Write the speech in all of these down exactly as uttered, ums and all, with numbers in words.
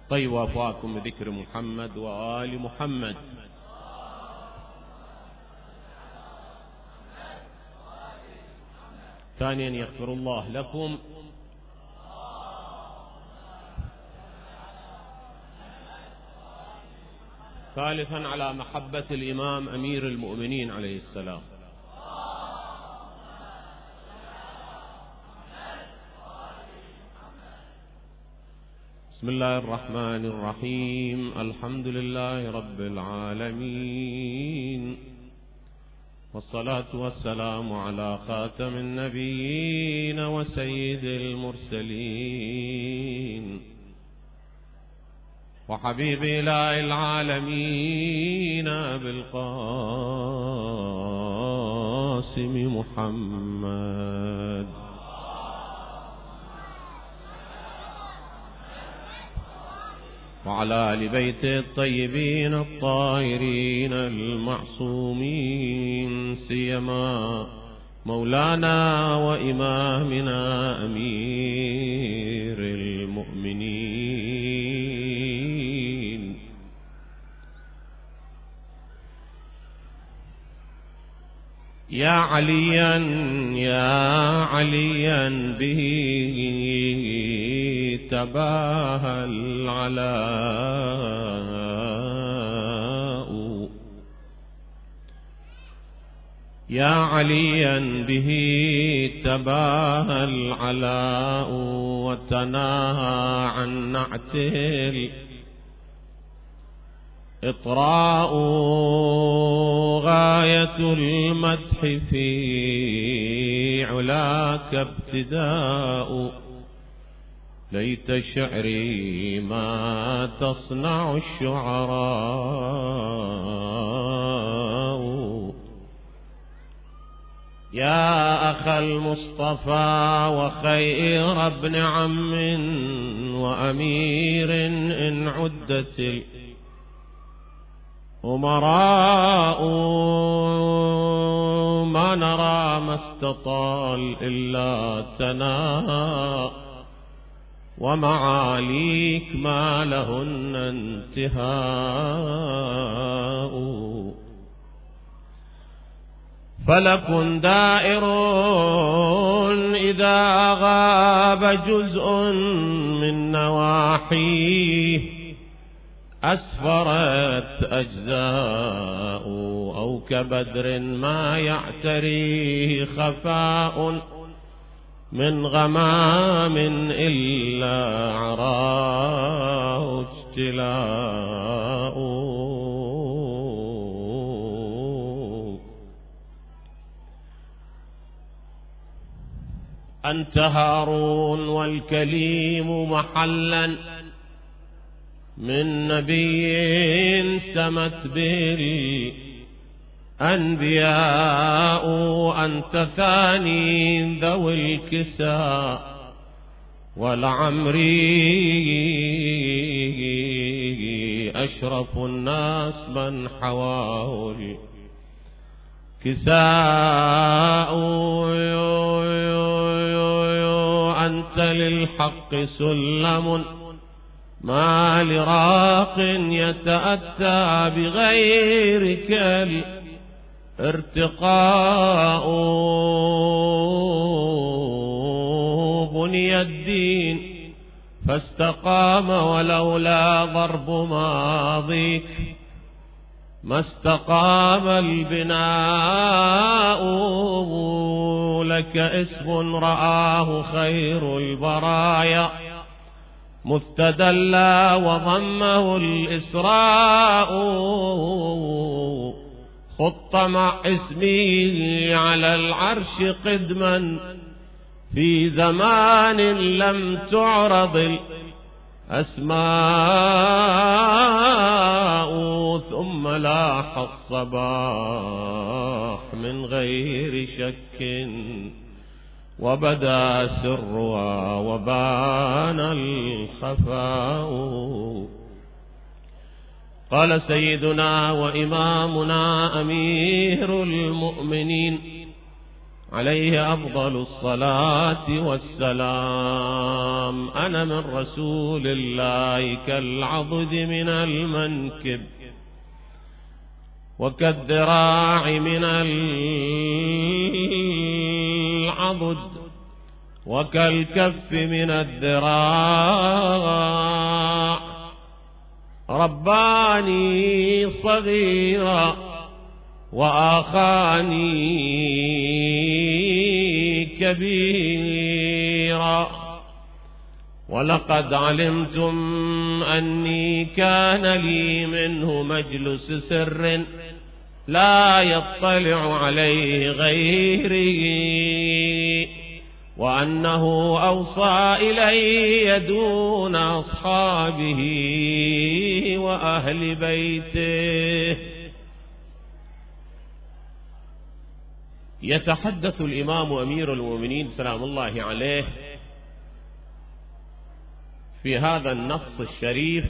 طيب وافاكم بذكر محمد وآل محمد. ثانيا يغفر الله لكم. ثالثا على محبة الإمام أمير المؤمنين عليه السلام. بسم الله الرحمن الرحيم. الحمد لله رب العالمين، والصلاة والسلام على خاتم النبيين وسيد المرسلين وحبيب إله العالمين بالقاسم محمد وعلى آل بيته الطيبين الطاهرين المعصومين، سيما مولانا وإمامنا أمير المؤمنين. يا عليا يا عليا به تباهى العلاء، يا عليا به تباهى العلاء وتناهى عن نعته الإطراء، غاية المدح في علاك ابتداء، ليت شعري ما تصنع الشعراء. يا أخا المصطفى وخير ابن عم وأمير، إن عدت الأمراء ما نرى ما استطال إلا تناهى، ومعاليك ما لهن انتهاء. فلك دائر إذا غاب جزء من نواحيه، أسفرت أجزاء أو كبدر ما يعتريه خفاء من غمام إلا عراه اجتلاء. أنت هارون والكليم محلا من نبي سمت به الأنبياء، أنت ثاني ذوي الكساء والعمري، أشرف الناس من حواه الكساء. أنت للحق سلم ما لراق يتأتى بغيرك الارتقاء. بني الدين فاستقام ولولا ضرب ماضيك ما استقام البناء. لك اسم رآه خير البرايا مستدلى وضمه الإسراء. خط مع اسمي على العرش قدما في زمان لم تعرض الأسماء. ثم لاح الصباح من غير شك وبدا سرها وبان الخفاء. قال سيدنا وإمامنا أمير المؤمنين عليه أفضل الصلاة والسلام: أنا من رسول الله كالعضد من المنكب، وكالذراع من العضد، وكالكف من الذراع. رباني صغيرا وآخاني كبيرا، ولقد علمتم أني كان لي منه مجلس سر لا يطلع عليه غيري، وأنه أوصى إلي دون أصحابه وأهل بيته. يتحدث الإمام أمير المؤمنين سلام الله عليه في هذا النص الشريف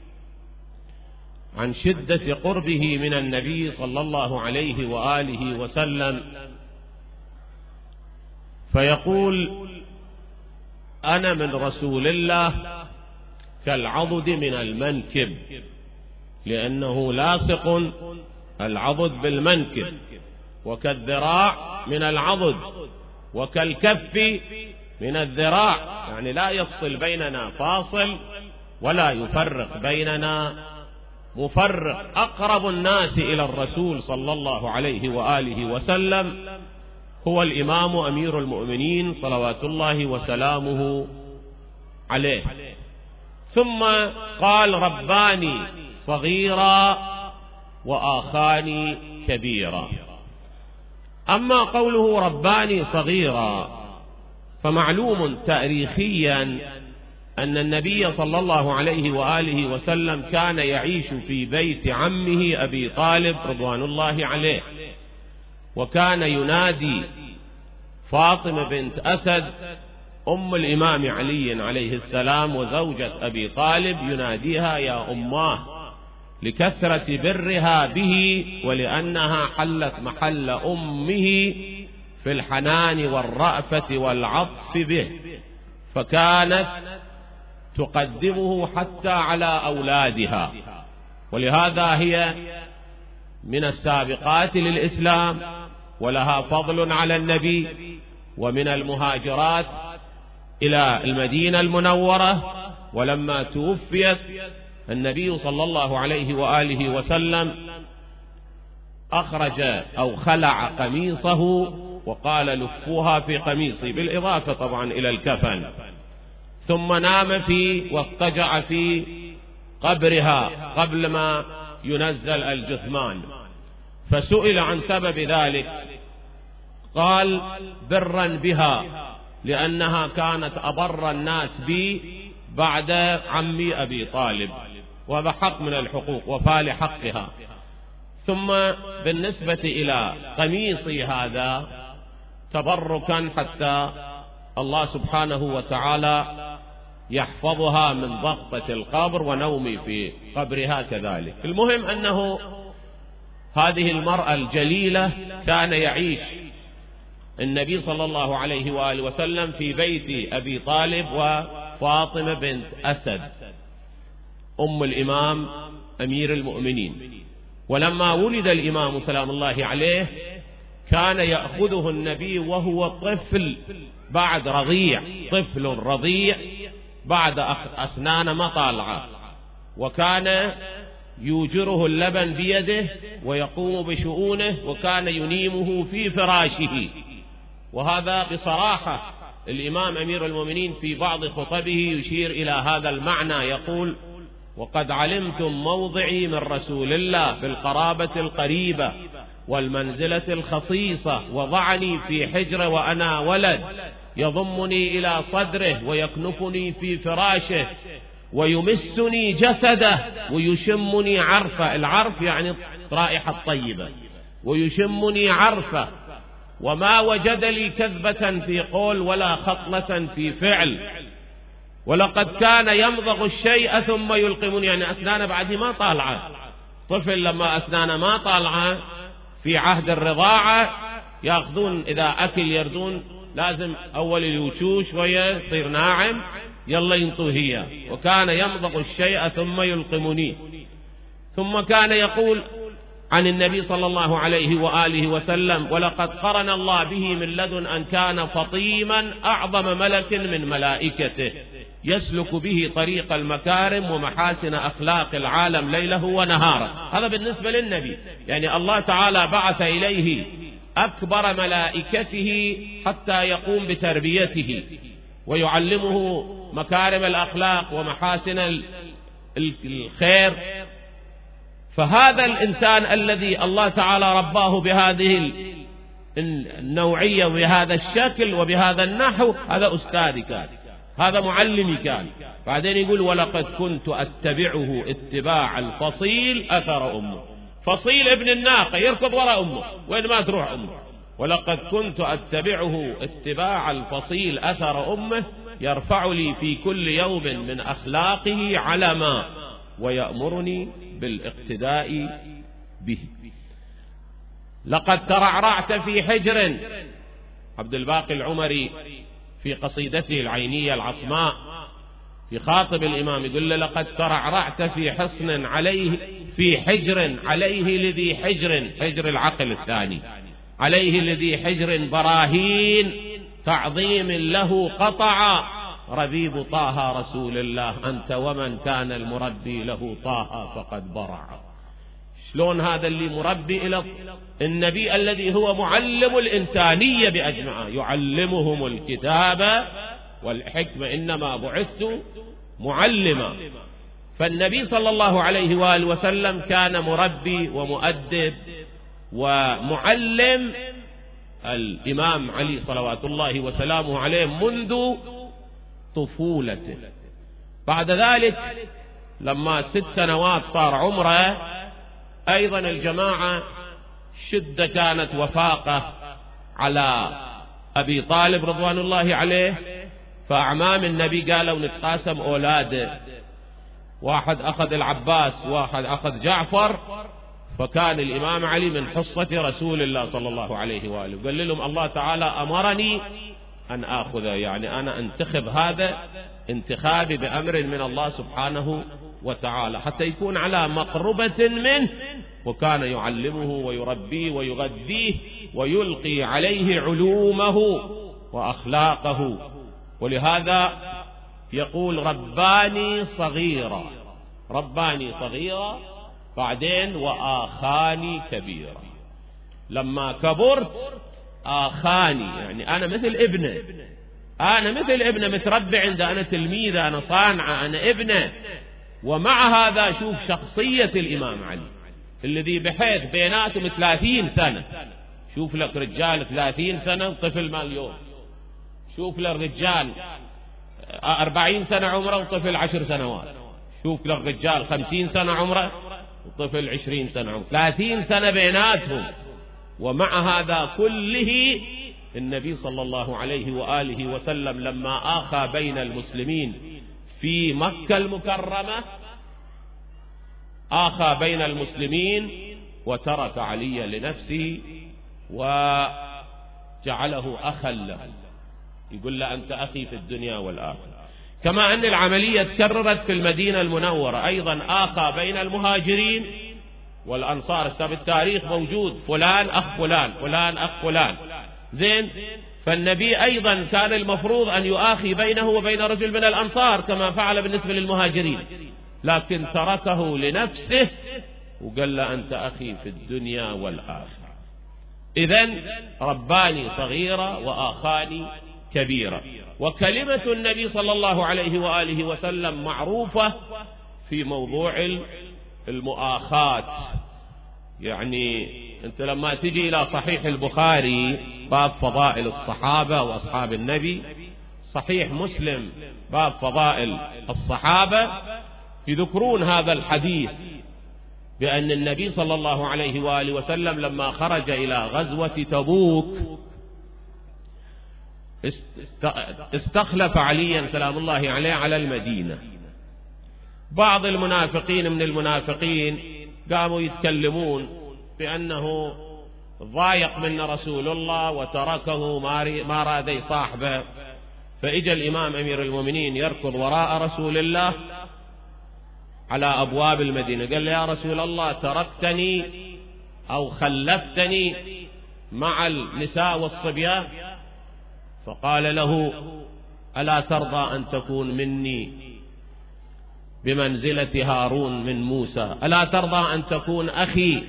عن شدة قربه من النبي صلى الله عليه وآله وسلم، فيقول: أنا من رسول الله كالعضد من المنكب، لأنه لاصق العضد بالمنكب، وكالذراع من العضد، وكالكف من الذراع، يعني لا يفصل بيننا فاصل ولا يفرق بيننا مفرق. أقرب الناس إلى الرسول صلى الله عليه وآله وسلم هو الإمام أمير المؤمنين صلوات الله وسلامه عليه. ثم قال: رباني صغيرا وآخاني كبيرا. أما قوله رباني صغيرا فمعلوم تاريخيا أن النبي صلى الله عليه وآله وسلم كان يعيش في بيت عمه أبي طالب رضوان الله عليه، وكان ينادي فاطمة بنت أسد أم الإمام علي عليه السلام وزوجة أبي طالب، يناديها يا أماه لكثرة برها به، ولأنها حلت محل أمه في الحنان والرأفة والعطف به، فكانت تقدمه حتى على أولادها، ولهذا هي من السابقات للإسلام ولها فضل على النبي، ومن المهاجرات إلى المدينة المنورة. ولما توفيت النبي صلى الله عليه وآله وسلم أخرج أو خلع قميصه وقال: لفوها في قميصي، بالإضافة طبعا إلى الكفن، ثم نام فيه واضطجع في قبرها قبل ما ينزل الجثمان. فسئل عن سبب ذلك قال: برا بها، لأنها كانت أبر الناس بي بعد عمي أبي طالب، وهذا حق من الحقوق وفاء لحقها. ثم بالنسبة إلى قميصي هذا تبركا حتى الله سبحانه وتعالى يحفظها من ضغطة القبر ونومي في قبرها كذلك. المهم أنه هذه المرأة الجليلة كان يعيش النبي صلى الله عليه وآله وسلم في بيت أبي طالب وفاطمة بنت أسد أم الإمام أمير المؤمنين. ولما ولد الإمام سلام الله عليه كان يأخذه النبي وهو طفل بعد رضيع، طفل رضيع بعد أسنان ما طالعة، وكان يوجره اللبن بيده ويقوم بشؤونه، وكان ينيمه في فراشه. وهذا بصراحة الإمام أمير المؤمنين في بعض خطبه يشير إلى هذا المعنى، يقول: وقد علمتم موضعي من رسول الله بالقرابة القريبة والمنزلة الخصيصة، وضعني في حجر وأنا ولد، يضمني إلى صدره ويكنفني في فراشه ويمسني جسده ويشمني عرفه. العرف يعني رائحة طيبة. ويشمني عرفه، وما وجد لي كذبة في قول ولا خطلة في فعل، ولقد كان يمضغ الشيء ثم يلقمني، يعني أسنان بعد ما طالعة. طفل لما أسنان ما طالعة في عهد الرضاعة يأخذون إذا أكل يردون لازم أول يوشوش شوية يصير ناعم يلا ينطوه هي، وكان يمضغ الشيء ثم يلقمني. ثم كان يقول عن النبي صلى الله عليه وآله وسلم: ولقد قرن الله به من لدن أن كان فطيما أعظم ملك من ملائكته يسلك به طريق المكارم ومحاسن أخلاق العالم ليله ونهاره. هذا بالنسبة للنبي، يعني الله تعالى بعث إليه أكبر ملائكته حتى يقوم بتربيته ويعلمه مكارم الأخلاق ومحاسن الخير. فهذا الإنسان الذي الله تعالى رباه بهذه النوعية وبهذا الشكل وبهذا النحو، هذا أستاذي كان، هذا معلمي كان. بعدين يقول: ولقد كنت أتبعه اتباع الفصيل أثر أمه. فصيل ابن الناقة يركض وراء أمه وين ما تروح أمه. ولقد كنت أتبعه اتباع الفصيل أثر أمه يرفع لي في كل يوم من أخلاقه علما ويأمرني بالاقتداء به. لقد ترعرعت في حجر، عبد الباقي العمري في قصيدته العينية العصماء في خاطب الإمام يقول له: لقد ترعرعت في حصن عليه في حجر عليه لذي حجر، حجر العقل الثاني، عليه لذي حجر براهين تعظيم له قطع ربيب طه رسول الله أنت ومن كان المربي له طه فقد برع. شلون هذا اللي مربي إلى النبي الذي هو معلم الإنسانية بأجمعها، يعلمهم الكتاب والحكمة، إنما بعثت معلما. فالنبي صلى الله عليه وآله وسلم كان مربي ومؤدب ومعلم الإمام علي صلوات الله وسلامه عليه منذ طفولته. بعد ذلك لما ست سنوات صار عمره، أيضا الجماعة شدة كانت وفاقة على أبي طالب رضوان الله عليه، فأعمام النبي قالوا نتقاسم أولاده، واحد أخذ العباس واحد أخذ جعفر. فكان الإمام علي من حصة رسول الله صلى الله عليه وآله، قال لهم: الله تعالى أمرني أن آخذ، يعني أنا انتخب هذا انتخابي بأمر من الله سبحانه وتعالى حتى يكون على مقربة منه. وكان يعلمه ويربيه ويغذيه ويلقي عليه علومه وأخلاقه. ولهذا يقول: رباني صغيرا، رباني صغيرا، بعدين وآخاني كبيرا. لما كبرت آخاني، يعني أنا مثل ابنه، أنا مثل ابنه متربي عنده، أنا تلميذة، أنا صانعة، أنا ابنه. ومع هذا شوف شخصية الإمام علي الذي بحيث بيناتهم ثلاثين سنة. شوف لك رجال ثلاثين سنة طفل ما اليوم، شوف لك رجال أربعين سنة عمره وطفل عشر سنوات، شوف لك رجال خمسين سنة عمره وطفل عشرين سنة عمره، ثلاثين سنة بيناتهم. ومع هذا كله النبي صلى الله عليه وآله وسلم لما آخى بين المسلمين في مكة المكرمة آخى بين المسلمين وترك علي لنفسه وجعله أخا له، يقول له: أنت أخي في الدنيا والآخرة. كما أن العملية تكررت في المدينة المنورة، أيضا آخى بين المهاجرين والأنصار. التاريخ موجود، فلان أخ فلان، فلان أخ فلان، زين. فالنبي أيضا كان المفروض أن يؤاخي بينه وبين رجل من الأنصار كما فعل بالنسبة للمهاجرين، لكن تركه لنفسه وقال له: أنت أخي في الدنيا والآخرة. إذن رباني صغيرة وآخاني كبيرة. وكلمة النبي صلى الله عليه وآله وسلم معروفة في موضوع المؤاخاة. يعني أنت لما تجي إلى صحيح البخاري باب فضائل الصحابة وأصحاب النبي، صحيح مسلم باب فضائل الصحابة، يذكرون هذا الحديث بأن النبي صلى الله عليه وآله وسلم لما خرج إلى غزوة تبوك استخلف عليا سلام الله عليه على المدينة. بعض المنافقين من المنافقين قاموا يتكلمون بأنه ضايق من رسول الله وتركه ما راد يصاحبه، فإجا الإمام أمير المؤمنين يركض وراء رسول الله على أبواب المدينة، قال له يا رسول الله تركتني أو خلفتني مع النساء والصبيان، فقال له ألا ترضى أن تكون مني بمنزلة هارون من موسى، ألا ترضى أن تكون أخي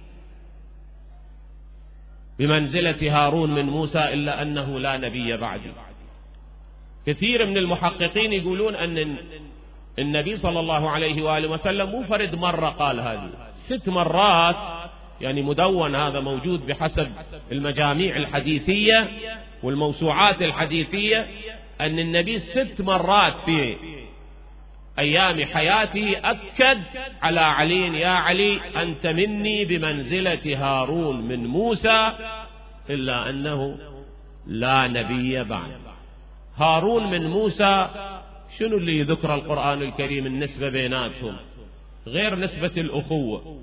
بمنزلة هارون من موسى، إلا أنه لا نبي بعدي. كثير من المحققين يقولون أن النبي صلى الله عليه وآله وسلم مو فرد مرة قال هذه، ست مرات، يعني مدون هذا موجود بحسب المجاميع الحديثية والموسوعات الحديثية، أن النبي ست مرات في أيام حياته أكد على علي يا علي أنت مني بمنزلة هارون من موسى، إلا أنه لا نبي بعد. هارون من موسى شنو اللي يذكر القرآن الكريم النسبة بيناتهم غير نسبة الأخوة؟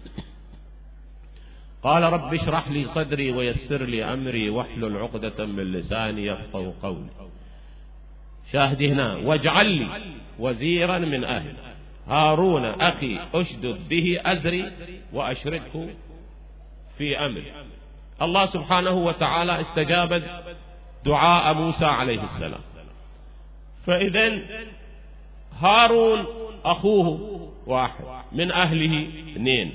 قال رب اشرح لي صدري ويسر لي أمري واحلل عقدة من لساني يفقهوا قولي. شاهد هنا واجعل لي وزيرا من أهل هارون أخي أشدد به أزري وأشركه في أمري. الله سبحانه وتعالى استجاب دعاء موسى عليه السلام. فإذن هارون أخوه واحد، من أهله اثنين،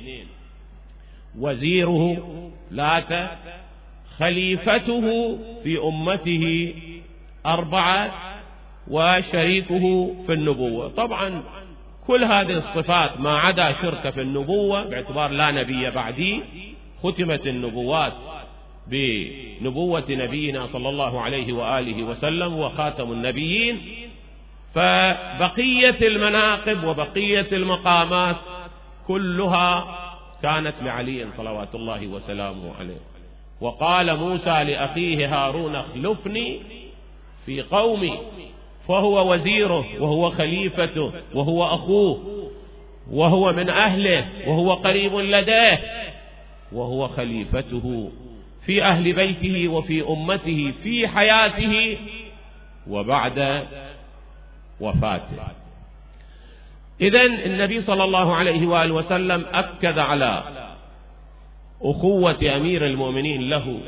وزيره ثلاثة، خليفته في أمته أربعة، وشريكه في النبوة. طبعا كل هذه الصفات ما عدا شرك في النبوة باعتبار لا نبي بعدي، ختمت النبوات بنبوة نبينا صلى الله عليه وآله وسلم وخاتم النبيين، فبقية المناقب وبقية المقامات كلها كانت لعلي صلوات الله وسلامه عليه. وقال موسى لأخيه هارون اخلفني في قومي، فهو وزيره وهو خليفته وهو أخوه وهو من أهله وهو قريب لديه وهو خليفته في أهل بيته وفي أمته في حياته وبعد وفاته. إذن النبي صلى الله عليه وآله وسلم أكد على أخوة أمير المؤمنين له،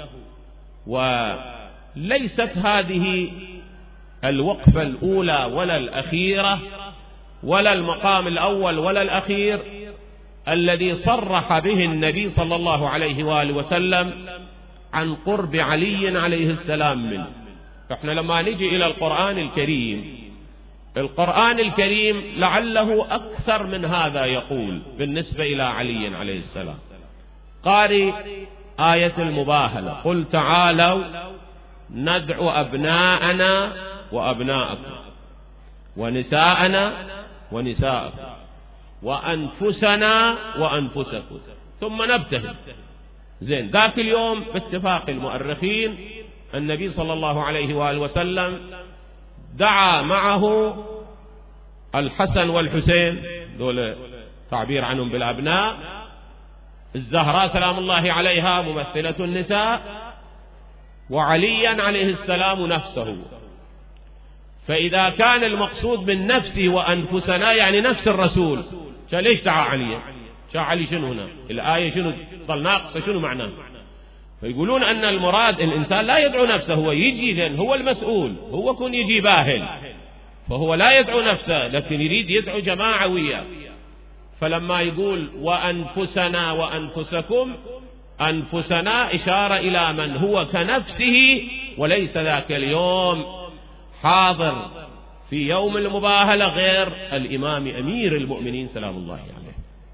وليست هذه الوقفة الأولى ولا الأخيرة ولا المقام الأول ولا الأخير الذي صرح به النبي صلى الله عليه وآله وسلم عن قرب علي عليه السلام منه. فإحنا لما نجي إلى القرآن الكريم، القرآن الكريم لعله أكثر من هذا يقول بالنسبة إلى علي عليه السلام. قارئ آية المباهلة قل تعالوا ندعو أبناءنا وأبناءكم ونساءنا ونساءكم وأنفسنا وأنفسكم ثم نبتهل. زين، ذاك اليوم باتفاق المؤرخين النبي صلى الله عليه وآله وسلم دعا معه الحسن والحسين، دول تعبير عنهم بالأبناء، الزهراء سلام الله عليها ممثلة النساء، وعليا عليه السلام نفسه. فإذا كان المقصود من نفسه وأنفسنا يعني نفس الرسول، ليش دعا عليا؟ شاء علي شنو هنا؟ الآية شنو ضل ناقصة؟ شنو معناه؟ فيقولون أن المراد الإنسان لا يدعو نفسه، هو يجي لأن هو المسؤول، هو كن يجي باهل، فهو لا يدعو نفسه لكن يريد يدعو جماعة وياه. فلما يقول وأنفسنا وأنفسكم، أنفسنا إشارة إلى من هو كنفسه وليس ذاك اليوم حاضر في يوم المباهلة غير الإمام أمير المؤمنين سلام الله عليه.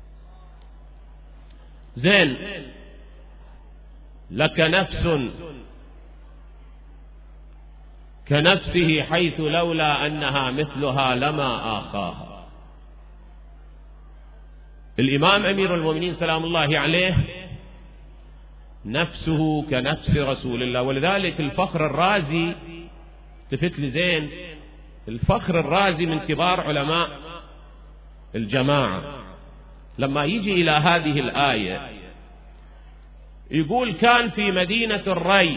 زين، لك نفس كنفسه حيث لولا أنها مثلها لما آخاها. الإمام أمير المؤمنين سلام الله عليه نفسه كنفس رسول الله. ولذلك الفخر الرازي، تفت لي زين، الفخر الرازي من كبار علماء الجماعة، لما يجي إلى هذه الآية يقول كان في مدينة الري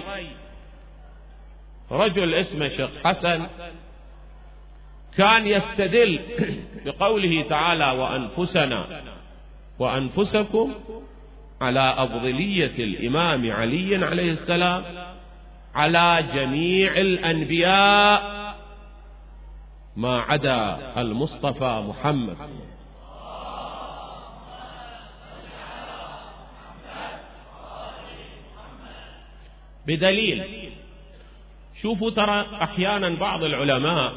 رجل اسمه شيخ حسن، كان يستدل بقوله تعالى وأنفسنا وأنفسكم على أفضلية الإمام علي عليه السلام على جميع الأنبياء ما عدا المصطفى محمد. بدليل، شوفوا ترى أحيانا بعض العلماء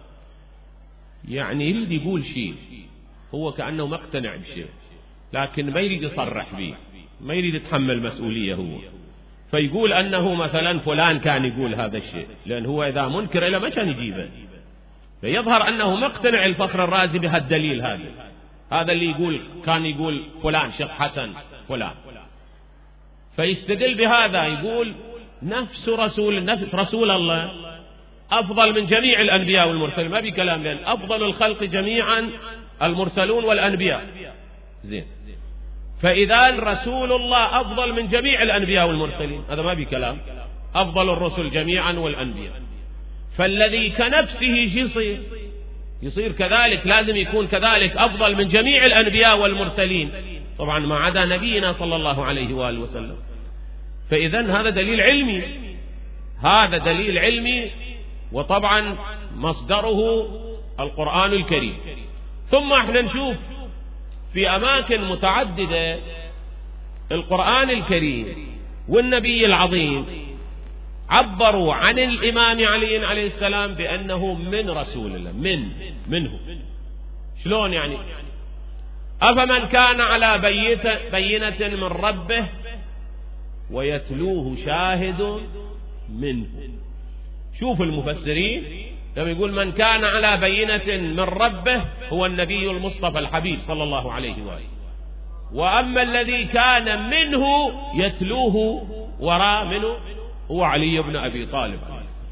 يعني يريد يقول شيء هو كأنه مقتنع بشيء لكن ما يريد يصرح به، ما يريد يتحمل مسؤولية هو، فيقول أنه مثلا فلان كان يقول هذا الشيء، لأن هو إذا منكر إلى ما كان يجيبه، فيظهر أنه مقتنع الفخر الرازي بهالدليل هذا هذا اللي يقول كان يقول فلان شيخ حسن فلان، فيستدل بهذا يقول نفس رسول نفس رسول الله أفضل من جميع الأنبياء والمرسلين، ما بكلام، لأن أفضل الخلق جميعا المرسلون والأنبياء. زين، فإذا رسول الله أفضل من جميع الأنبياء والمرسلين، هذا ما بكلام، أفضل الرسل جميعا والأنبياء، فالذي كنفسه يصير يصير كذلك، لازم يكون كذلك أفضل من جميع الأنبياء والمرسلين، طبعا ما عدا نبينا صلى الله عليه وآله وسلم. فإذن هذا دليل علمي، هذا دليل علمي، وطبعا مصدره القرآن الكريم. ثم احنا نشوف في أماكن متعددة القرآن الكريم والنبي العظيم عبروا عن الإمام علي عليه السلام بأنه من رسول الله، من منه. شلون يعني؟ أفمن كان على بينة من ربه ويتلوه شاهد منه. شوف المفسرين لما يقول من كان على بينة من ربه هو النبي المصطفى الحبيب صلى الله عليه وآله، وأما الذي كان منه يتلوه وراء منه هو علي بن أبي طالب.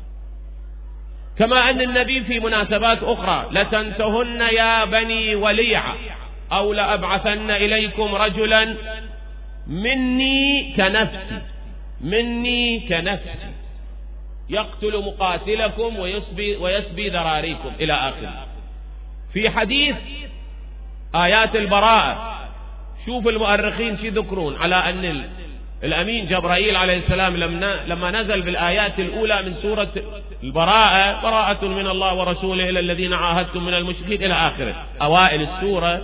كما أن النبي في مناسبات أخرى لتنتهن يا بني وليعة أو لأبعثن إليكم رجلا مني كنفسي مني كنفسي يقتل مقاتلكم ويسبي, ويسبي ذراريكم إلى آخره. في حديث آيات البراءة شوف المؤرخين شي ذكرون على أن الأمين جبرائيل عليه السلام لما نزل بالآيات الأولى من سورة البراءة براءة من الله ورسوله إلى الذين عاهدتم من المشركين إلى آخره أوائل السورة،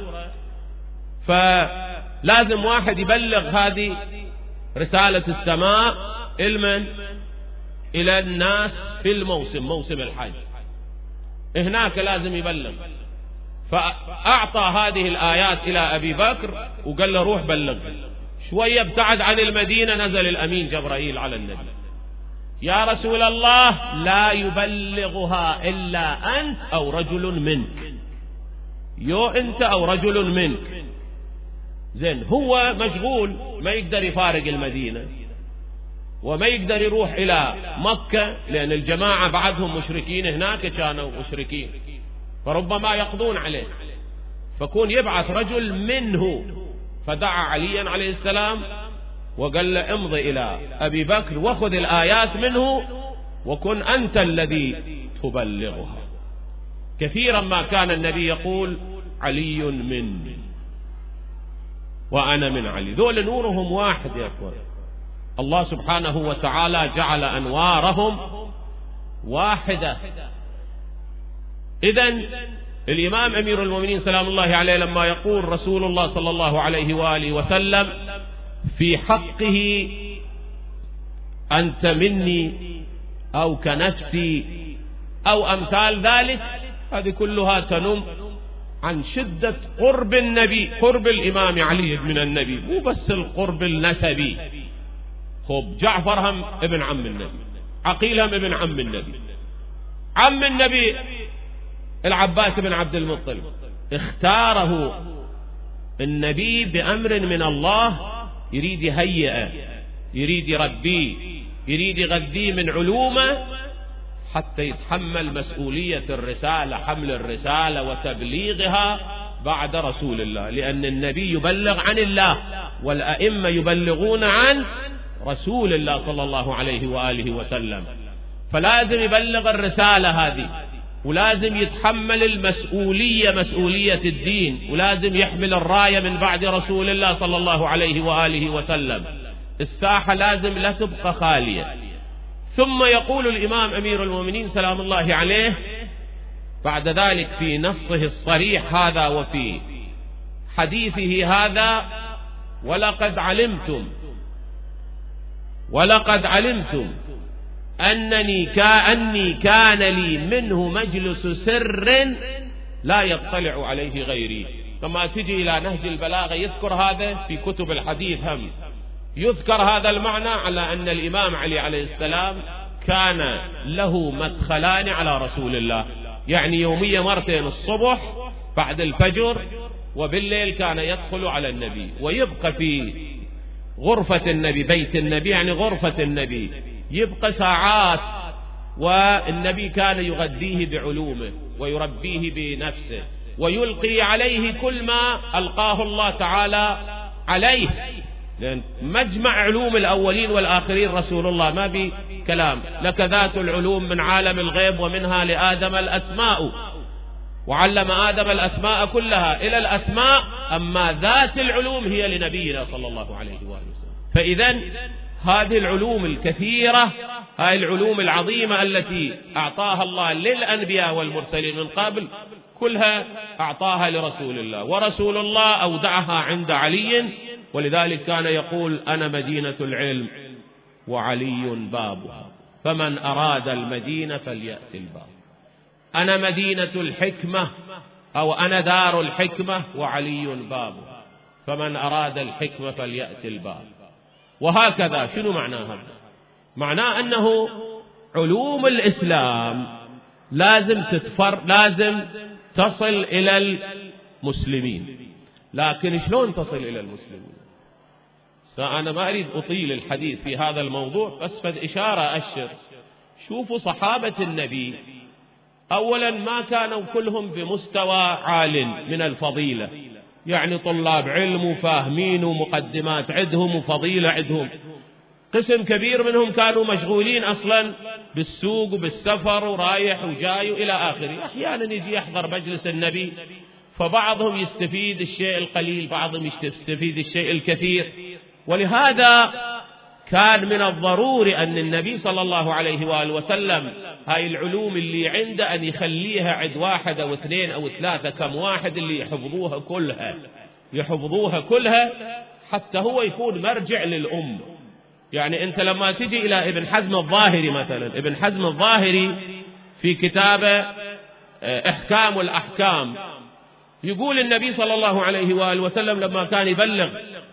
فلازم واحد يبلغ هذه رسالة السماء علما إلى الناس في الموسم موسم الحج، هناك لازم يبلغ، فأعطى هذه الآيات إلى أبي بكر وقال له روح بلغ. شوية ابتعد عن المدينة نزل الأمين جبرائيل على النبي، يا رسول الله لا يبلغها إلا أنت أو رجل منك، يو أنت أو رجل منك. زين، هو مشغول ما يقدر يفارق المدينة وما يقدر يروح إلى مكة لأن الجماعة بعدهم مشركين هناك كانوا مشركين فربما يقضون عليه، فكون يبعث رجل منه. فدعا عليا عليه السلام وقال له امضي إلى أبي بكر وخذ الآيات منه وكن أنت الذي تبلغها. كثيرا ما كان النبي يقول علي مني وأنا من علي، ذول نورهم واحد يا أخوان، الله سبحانه وتعالى جعل أنوارهم واحدة. إذن الإمام أمير المؤمنين سلام الله عليه لما يقول رسول الله صلى الله عليه وآله وسلم في حقه أنت مني أو كنفسي أو أمثال ذلك، هذه كلها تنم عن شدة قرب النبي، قرب الإمام علي من النبي، مو بس القرب النسبي. خب جعفر هم ابن عم النبي، عقيل هم ابن عم النبي، عم النبي العباس بن عبد المطلب اختاره النبي بأمر من الله، يريد يهيئه، يريد يربيه، يريد يغذيه من علومه حتى يتحمل مسؤولية الرسالة، حمل الرسالة وتبليغها بعد رسول الله، لأن النبي يبلغ عن الله والأئمة يبلغون عن رسول الله صلى الله عليه وآله وسلم، فلازم يبلغ الرسالة هذه، ولازم يتحمل المسؤولية، مسؤولية الدين، ولازم يحمل الراية من بعد رسول الله صلى الله عليه وآله وسلم. الساحة لازم لا تبقى خالية. ثم يقول الإمام أمير المؤمنين سلام الله عليه بعد ذلك في نصه الصريح هذا وفي حديثه هذا: ولقد علمتم ولقد علمتم أنني كأني كان لي منه مجلس سر لا يطلع عليه غيري. كما تجي إلى نهج البلاغة يذكر هذا في كتب الحديث، هم يذكر هذا المعنى على أن الإمام علي عليه السلام كان له مدخلان على رسول الله، يعني يوميا مرتين، الصبح بعد الفجر وبالليل كان يدخل على النبي ويبقى في غرفة النبي، بيت النبي يعني غرفة النبي، يبقى ساعات، والنبي كان يغذيه بعلومه ويربيه بنفسه ويلقي عليه كل ما ألقاه الله تعالى عليه، لأن مجمع علوم الأولين والآخرين رسول الله، ما بي كلام. لك ذات العلوم من عالم الغيب ومنها لآدم الأسماء، وعلم آدم الأسماء كلها إلى الأسماء، أما ذات العلوم هي لنبينا صلى الله عليه وآله وسلم. فإذن هذه العلوم الكثيرة، هذه العلوم العظيمة التي أعطاها الله للأنبياء والمرسلين من قبل، كلها أعطاها لرسول الله، ورسول الله أودعها عند علي، ولذلك كان يقول: أنا مدينة العلم وعلي بابها، فمن أراد المدينة فليأتي الباب. أنا مدينة الحكمة، أو أنا دار الحكمة وعلي بابها، فمن أراد الحكمة فليأتي الباب. وهكذا. شنو معنى هذا؟ معناه أنه علوم الإسلام لازم تتفر لازم تصل إلى المسلمين. لكن شلون تصل إلى المسلمين؟ أنا ما أريد أطيل الحديث في هذا الموضوع، بس فد إشارة أشر. شوفوا صحابة النبي، أولا ما كانوا كلهم بمستوى عال من الفضيلة، يعني طلاب علم وفاهمين ومقدمات عندهم وفضيلة عندهم. قسم كبير منهم كانوا مشغولين أصلا بالسوق وبالسفر ورايح وجاي وإلى آخره. أحيانا يجي يحضر مجلس النبي، فبعضهم يستفيد الشيء القليل، بعضهم يستفيد الشيء الكثير. ولهذا كان من الضروري أن النبي صلى الله عليه وآله وسلم هاي العلوم اللي عنده أن يخليها عند واحد أو اثنين أو ثلاثة، كم واحد اللي يحفظوها كلها يحفظوها كلها حتى هو يكون مرجع للأمة. يعني أنت لما تجي إلى ابن حزم الظاهري مثلا، ابن حزم الظاهري في كتابه إحكام الأحكام يقول النبي صلى الله عليه وآله وسلم لما كان يبلغ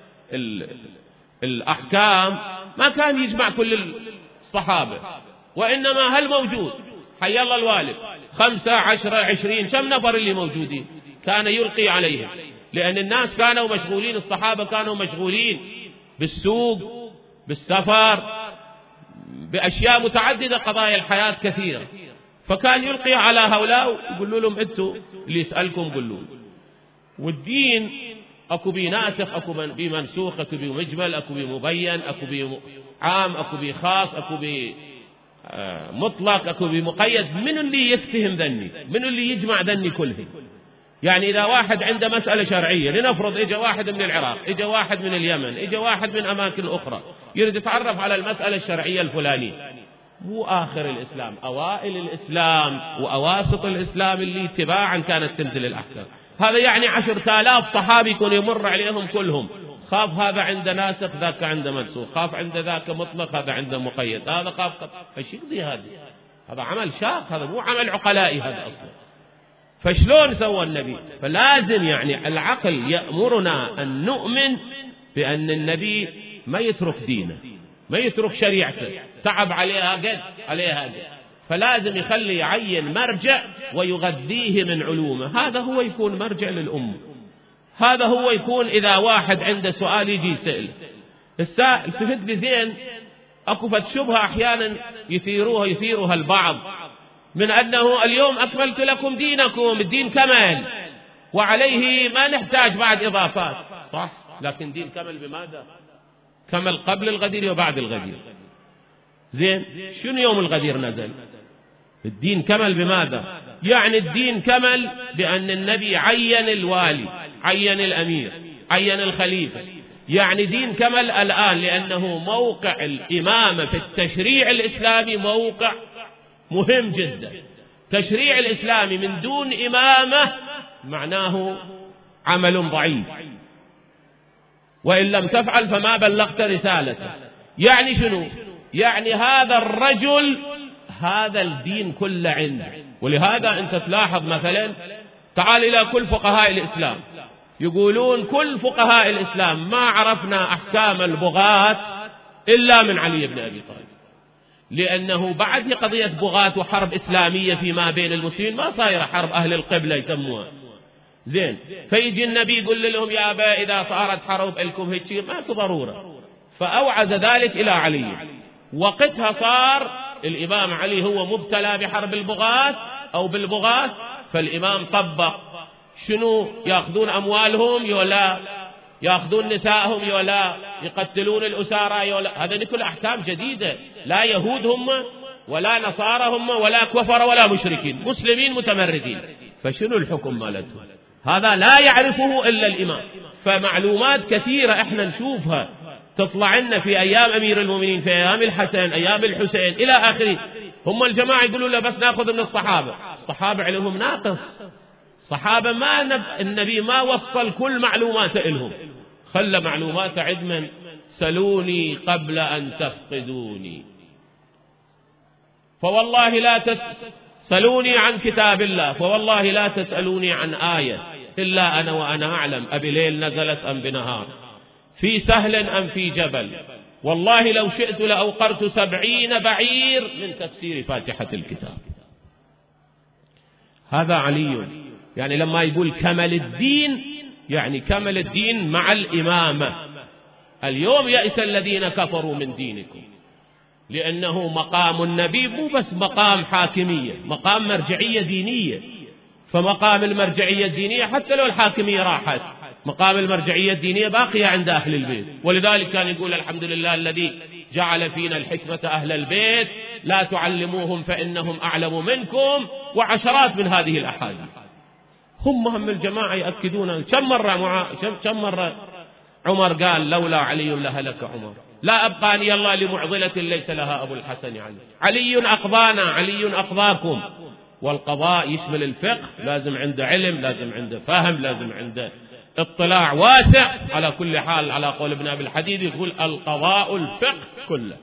الأحكام ما كان يجمع كل الصحابة، وإنما هل موجود حي الله الوالد خمسة عشرة عشرين كم نفر اللي موجودين كان يلقي عليهم، لأن الناس كانوا مشغولين، الصحابة كانوا مشغولين بالسوق بالسفر بأشياء متعددة، قضايا الحياة كثيرة، فكان يلقي على هؤلاء يقول لهم أنتوا اللي يسألكم قولوا. والدين أكو بي ناسخ، أكو بي منسوخ، أكو بي مجمل، أكو بي مبين، أكو بي عام، أكو بي خاص، أكو بي مطلق، أكو بي مقيد. من اللي يفتهم ذني؟ من اللي يجمع ذني كله؟ يعني إذا واحد عنده مسألة شرعية، لنفرض إجا واحد من العراق، إجا واحد من اليمن، إجا واحد من أماكن أخرى يريد يتعرف على المسألة الشرعية الفلانية، مو آخر الإسلام، أوائل الإسلام وأواسط الإسلام اللي تباعا كانت تنزل الأحكام. هذا يعني عشرة آلاف صحابي يكون يمر عليهم كلهم، خاف هذا عنده ناسخ ذاك عنده منسوخ، خاف عنده ذاك مطلق هذا عنده مقيد، هذا خاف. ايش يقضي هذا؟ هذا عمل شاق، هذا مو عمل عقلائي هذا أصلا. فشلون سوى النبي؟ فلازم يعني العقل يأمرنا أن نؤمن بأن النبي ما يترك دينه، ما يترك شريعته، تعب عليها قد عليها قد، فلازم يخلي يعين مرجع ويغذيه من علومه. هذا هو يكون مرجع للأمة، هذا هو يكون. إذا واحد عنده سؤال يجي يسأل السائل، تفت لي زين أكو فت شبهة أحيانا يثيروها يثيرها البعض من أنه اليوم أكملت لكم دينكم، الدين كمل وعليه ما نحتاج بعد إضافات. صح، لكن دين كمل بماذا؟ كمل قبل الغدير وبعد الغدير. زين، شنو يوم الغدير نزل؟ الدين كمل بماذا؟ يعني الدين كمل بأن النبي عين الوالي، عين الأمير، عين الخليفة. يعني دين كمل الآن، لأنه موقع الإمامة في التشريع الإسلامي موقع مهم جدا. تشريع الإسلامي من دون إمامة معناه عمل ضعيف، وإن لم تفعل فما بلغت رسالته. يعني شنو؟ يعني هذا الرجل هذا الدين كله عنده. ولهذا أنت تلاحظ مثلا، تعال إلى كل فقهاء الإسلام يقولون كل فقهاء الإسلام ما عرفنا أحكام البغاة إلا من علي بن أبي طالب، لأنه بعد قضية بغاة وحرب إسلامية فيما بين المسلمين ما صايرة حرب أهل القبلة يسموها. زين، فيجي النبي يقول لهم يا أبا إذا صارت حرب لكم هيك ما ضرورة، فأوعز ذلك إلى علي. وقتها صار الإمام علي هو مبتلى بحرب البغاة أو بالبغاة، فالإمام طبق شنو؟ يأخذون أموالهم يولا، يأخذون نسائهم يولا، يقتلون الأسارى يولا. هذا كل أحكام جديدة، لا يهود هم ولا نصارى هم ولا كفر ولا مشركين، مسلمين متمردين. فشنو الحكم مالتهم؟ هذا لا يعرفه إلا الإمام. فمعلومات كثيرة إحنا نشوفها تطلع لنا في أيام أمير المؤمنين، في أيام الحسن، أيام الحسين إلى آخره. هم الجماعة يقولوا لا بس نأخذ من الصحابة، الصحابة علمهم ناقص. صحابة ما نب... النبي ما وصل كل معلومات إلهم، خلى معلومات عدما. سلوني قبل أن تفقدوني، فوالله لا تسألوني عن كتاب الله، فوالله لا تسألوني عن آية إلا أنا وأنا أعلم أبليل نزلت أم بنهار، في سهل أم في جبل، والله لو شئت لأوقرت سبعين بعير من تفسير فاتحة الكتاب. هذا علي. يعني لما يقول كمل الدين يعني كمل الدين مع الإمامة. اليوم يئس الذين كفروا من دينكم، لأنه مقام النبي مو بس مقام حاكمية، مقام مرجعية دينية. فمقام المرجعية الدينية حتى لو الحاكمية راحت، مقام المرجعية الدينية باقية عند أهل البيت. ولذلك كان يقول الحمد لله الذي جعل فينا الحكمة أهل البيت، لا تعلموهم فإنهم أعلم منكم، وعشرات من هذه الأحاديث. هم هم الجماعة يأكدون. كم مرة مع... كم مرة عمر قال لولا علي لهلك عمر، لا أبقاني الله لمعضلة ليس لها أبو الحسن علي. علي أقضانا، علي أقضاكم. والقضاء يشمل الفقه، لازم عنده علم، لازم عنده فهم، لازم عنده اطلاع واسع. على كل حال على قول ابن أبي الحديد يقول القضاء الفقه كله.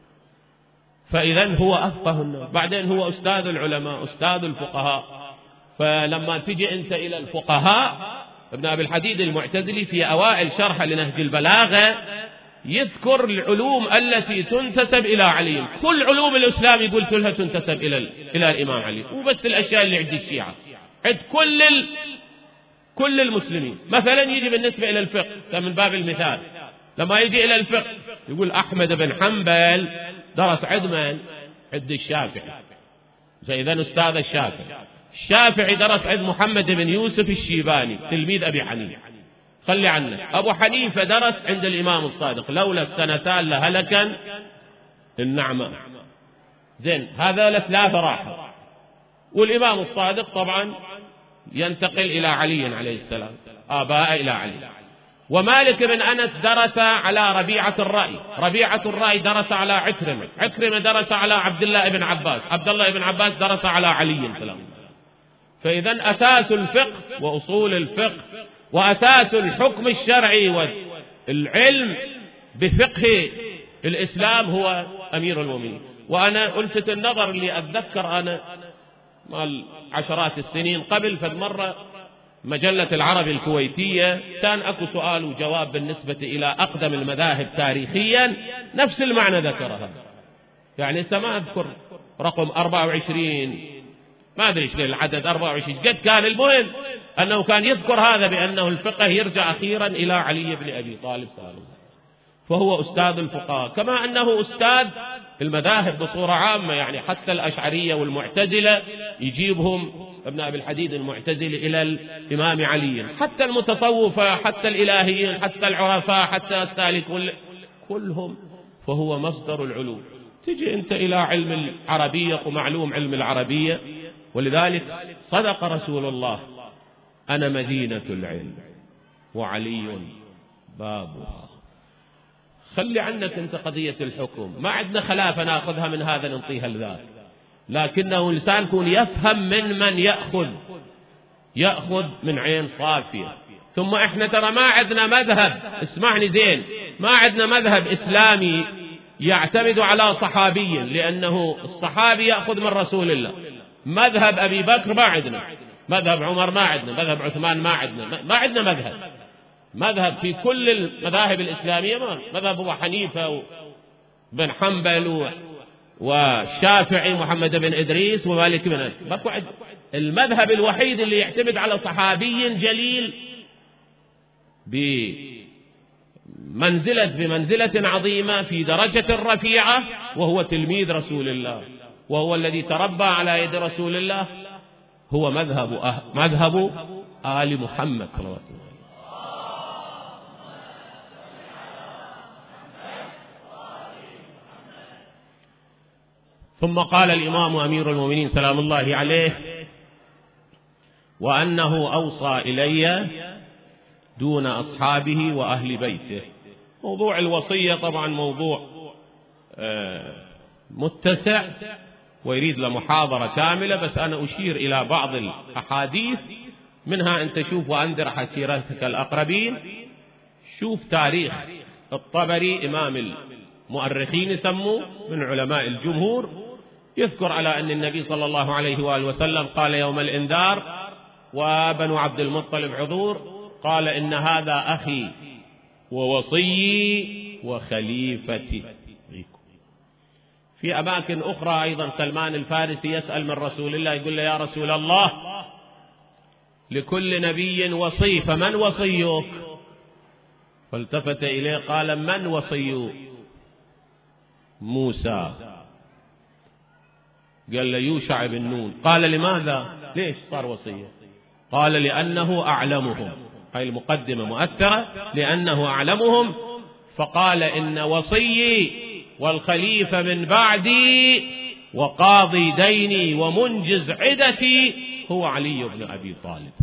فإذا هو أفقه الناس، بعدين هو أستاذ العلماء، أستاذ الفقهاء. فلما تجي أنت إلى الفقهاء، ابن أبي الحديد المعتزلي في أوائل شرح لنهج البلاغة يذكر العلوم التي تنتسب إلى علي. كل علوم الإسلام يقول كلها تنتسب إلى إلى الإمام علي، وبس الأشياء اللي عند الشيعة عند كل ال... كل المسلمين. مثلا يجي بالنسبة إلى الفقه من باب المثال، لما يجي إلى الفقه يقول أحمد بن حنبل درس عند من؟ عند الشافعي، فإذا أستاذ الشافعي. الشافعي درس عند محمد بن يوسف الشيباني تلميذ أبي حنيفة، خلي عنه. أبو حنيفة درس عند الإمام الصادق، لولا السنتان لهلكا النعمة. زين، هذا ثلاثة راحة. والإمام الصادق طبعا ينتقل إلى علي عليه السلام، آباء إلى علي. ومالك بن أنس درس على ربيعة الرأي، ربيعة الرأي درس على عكرمة، عكرمة درس على عبد الله بن عباس، عبد الله بن عباس درس على علي السلام. فإذا أساس الفقه وأصول الفقه وأساس الحكم الشرعي والعلم بفقه الإسلام هو أمير المؤمنين. وأنا ألفت النظر اللي أتذكر أنا مال عشرات السنين قبل فد مرة مجلة العربي الكويتية كان أكو سؤال وجواب بالنسبة إلى أقدم المذاهب تاريخيا، نفس المعنى ذكرها. يعني سما أذكر رقم أربعة وعشرين، ما أدري إيش العدد أربعة وعشرين قد كان. المهم أنه كان يذكر هذا بأنه الفقه يرجع أخيرا إلى علي بن أبي طالب صلى الله عليه وسلم. فهو أستاذ الفقهاء، كما أنه أستاذ المذاهب بصورة عامة. يعني حتى الأشعرية والمعتزلة يجيبهم ابن أبي الحديد المعتزلي إلى الإمام علي، حتى المتصوفة، حتى الإلهيين، حتى العرفاء، حتى السالكون، كلهم فهو مصدر العلوم. تجي أنت إلى علم العربية ومعلوم علم العربية، ولذلك صدق رسول الله: أنا مدينة العلم وعلي بابها. خلي عنك أنت قضية الحكم، ما عندنا خلافة نأخذها من هذا ننطيها لذاك، لكنه الإنسان يكون يفهم من من يأخذ، يأخذ من عين صافية. ثم إحنا ترى ما عندنا مذهب، اسمعني زين، ما عندنا مذهب إسلامي يعتمد على صحابي، لأنه الصحابي يأخذ من رسول الله. مذهب أبي بكر ما عندنا، مذهب عمر ما عندنا، مذهب عثمان ما عندنا، ما عندنا مذهب. مذهب في كل المذاهب الإسلامية ما مذهب أبو حنيفة بن حنبل والشافعي محمد بن إدريس ومالك بن أنس. المذهب الوحيد اللي يعتمد على صحابي جليل بمنزلة بمنزلة عظيمة في درجة رفيعة، وهو تلميذ رسول الله، وهو الذي تربى على يد رسول الله، هو مذهب أه مذهب آل محمد صلى الله عليه وسلم. ثم قال الإمام أمير المؤمنين سلام الله عليه: وأنه أوصى إلي دون أصحابه وأهل بيته. موضوع الوصية طبعا موضوع متسع ويريد لمحاضرة كاملة، بس أنا أشير إلى بعض الأحاديث منها. أنت شوف: وأنذر عشيرتك الأقربين. شوف تاريخ الطبري، إمام المؤرخين يسموه من علماء الجمهور، يذكر على أن النبي صلى الله عليه وآله وسلم قال يوم الإنذار وبنو عبد المطلب عذور، قال: إن هذا أخي ووصيي وخليفتي. في أماكن أخرى أيضا سلمان الفارسي يسأل من رسول الله، يقول له: يا رسول الله، لكل نبي وصي، فمن وصيك؟ فالتفت إليه قال: من وصي موسى؟ قال له: يوشع بن نون. قال: لماذا؟ ليش صار وصية؟ قال: لأنه أعلمهم. هاي المقدمة مؤثرة، لأنه أعلمهم. فقال: إن وصيي والخليفة من بعدي وقاضي ديني ومنجز عدتي هو علي بن أبي طالب.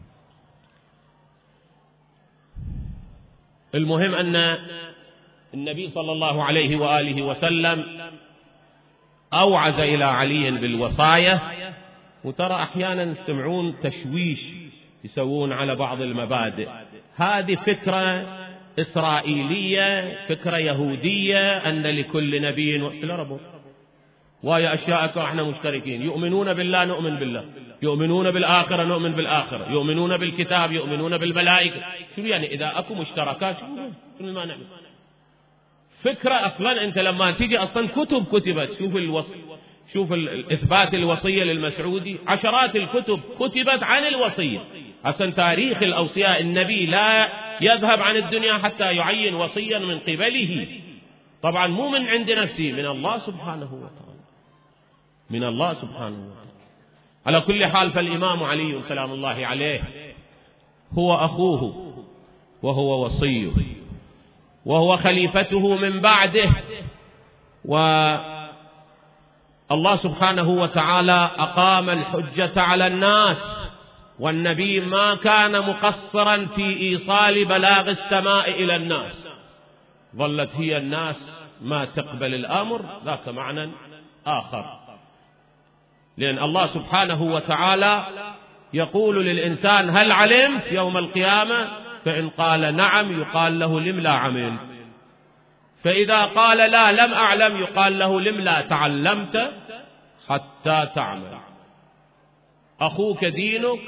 المهم أن النبي صلى الله عليه وآله وسلم أوعز إلى علي بالوصاية. وترى أحيانا يسمعون تشويش يسوون على بعض المبادئ، هذه فكرة إسرائيلية، فكرة يهودية، أن لكل نبي و... وهي أشياء احنا مشتركين. يؤمنون بالله نؤمن بالله، يؤمنون بالآخرة نؤمن بالآخرة، يؤمنون بالكتاب، يؤمنون بالملائكة. شو يعني إذا أكو مشتركات شو ما نعمل؟ فكرة أصلا أنت لما تيجي أصلا كتب كتبت، شوف الوصي، شوف الإثبات الوصية للمسعودي، عشرات الكتب كتبت عن الوصية. أصلا تاريخ الأوصياء، النبي لا يذهب عن الدنيا حتى يعين وصيا من قبله، طبعا مو من عند نفسه، من الله سبحانه وتعالى، من الله سبحانه وتعالى. على كل حال، فالإمام علي سلام الله عليه هو أخوه وهو وصيه وهو خليفته من بعده. والله سبحانه وتعالى أقام الحجة على الناس، والنبي ما كان مقصرا في إيصال بلاغ السماء إلى الناس. ظلت هي الناس ما تقبل الأمر، ذاك معنى آخر، لأن الله سبحانه وتعالى يقول للإنسان: هل علمت يوم القيامة؟ فإن قال نعم يقال له: لم لا عملت؟ فإذا قال لا لم أعلم يقال له: لم لا تعلمت حتى تعمل؟ أخوك دينك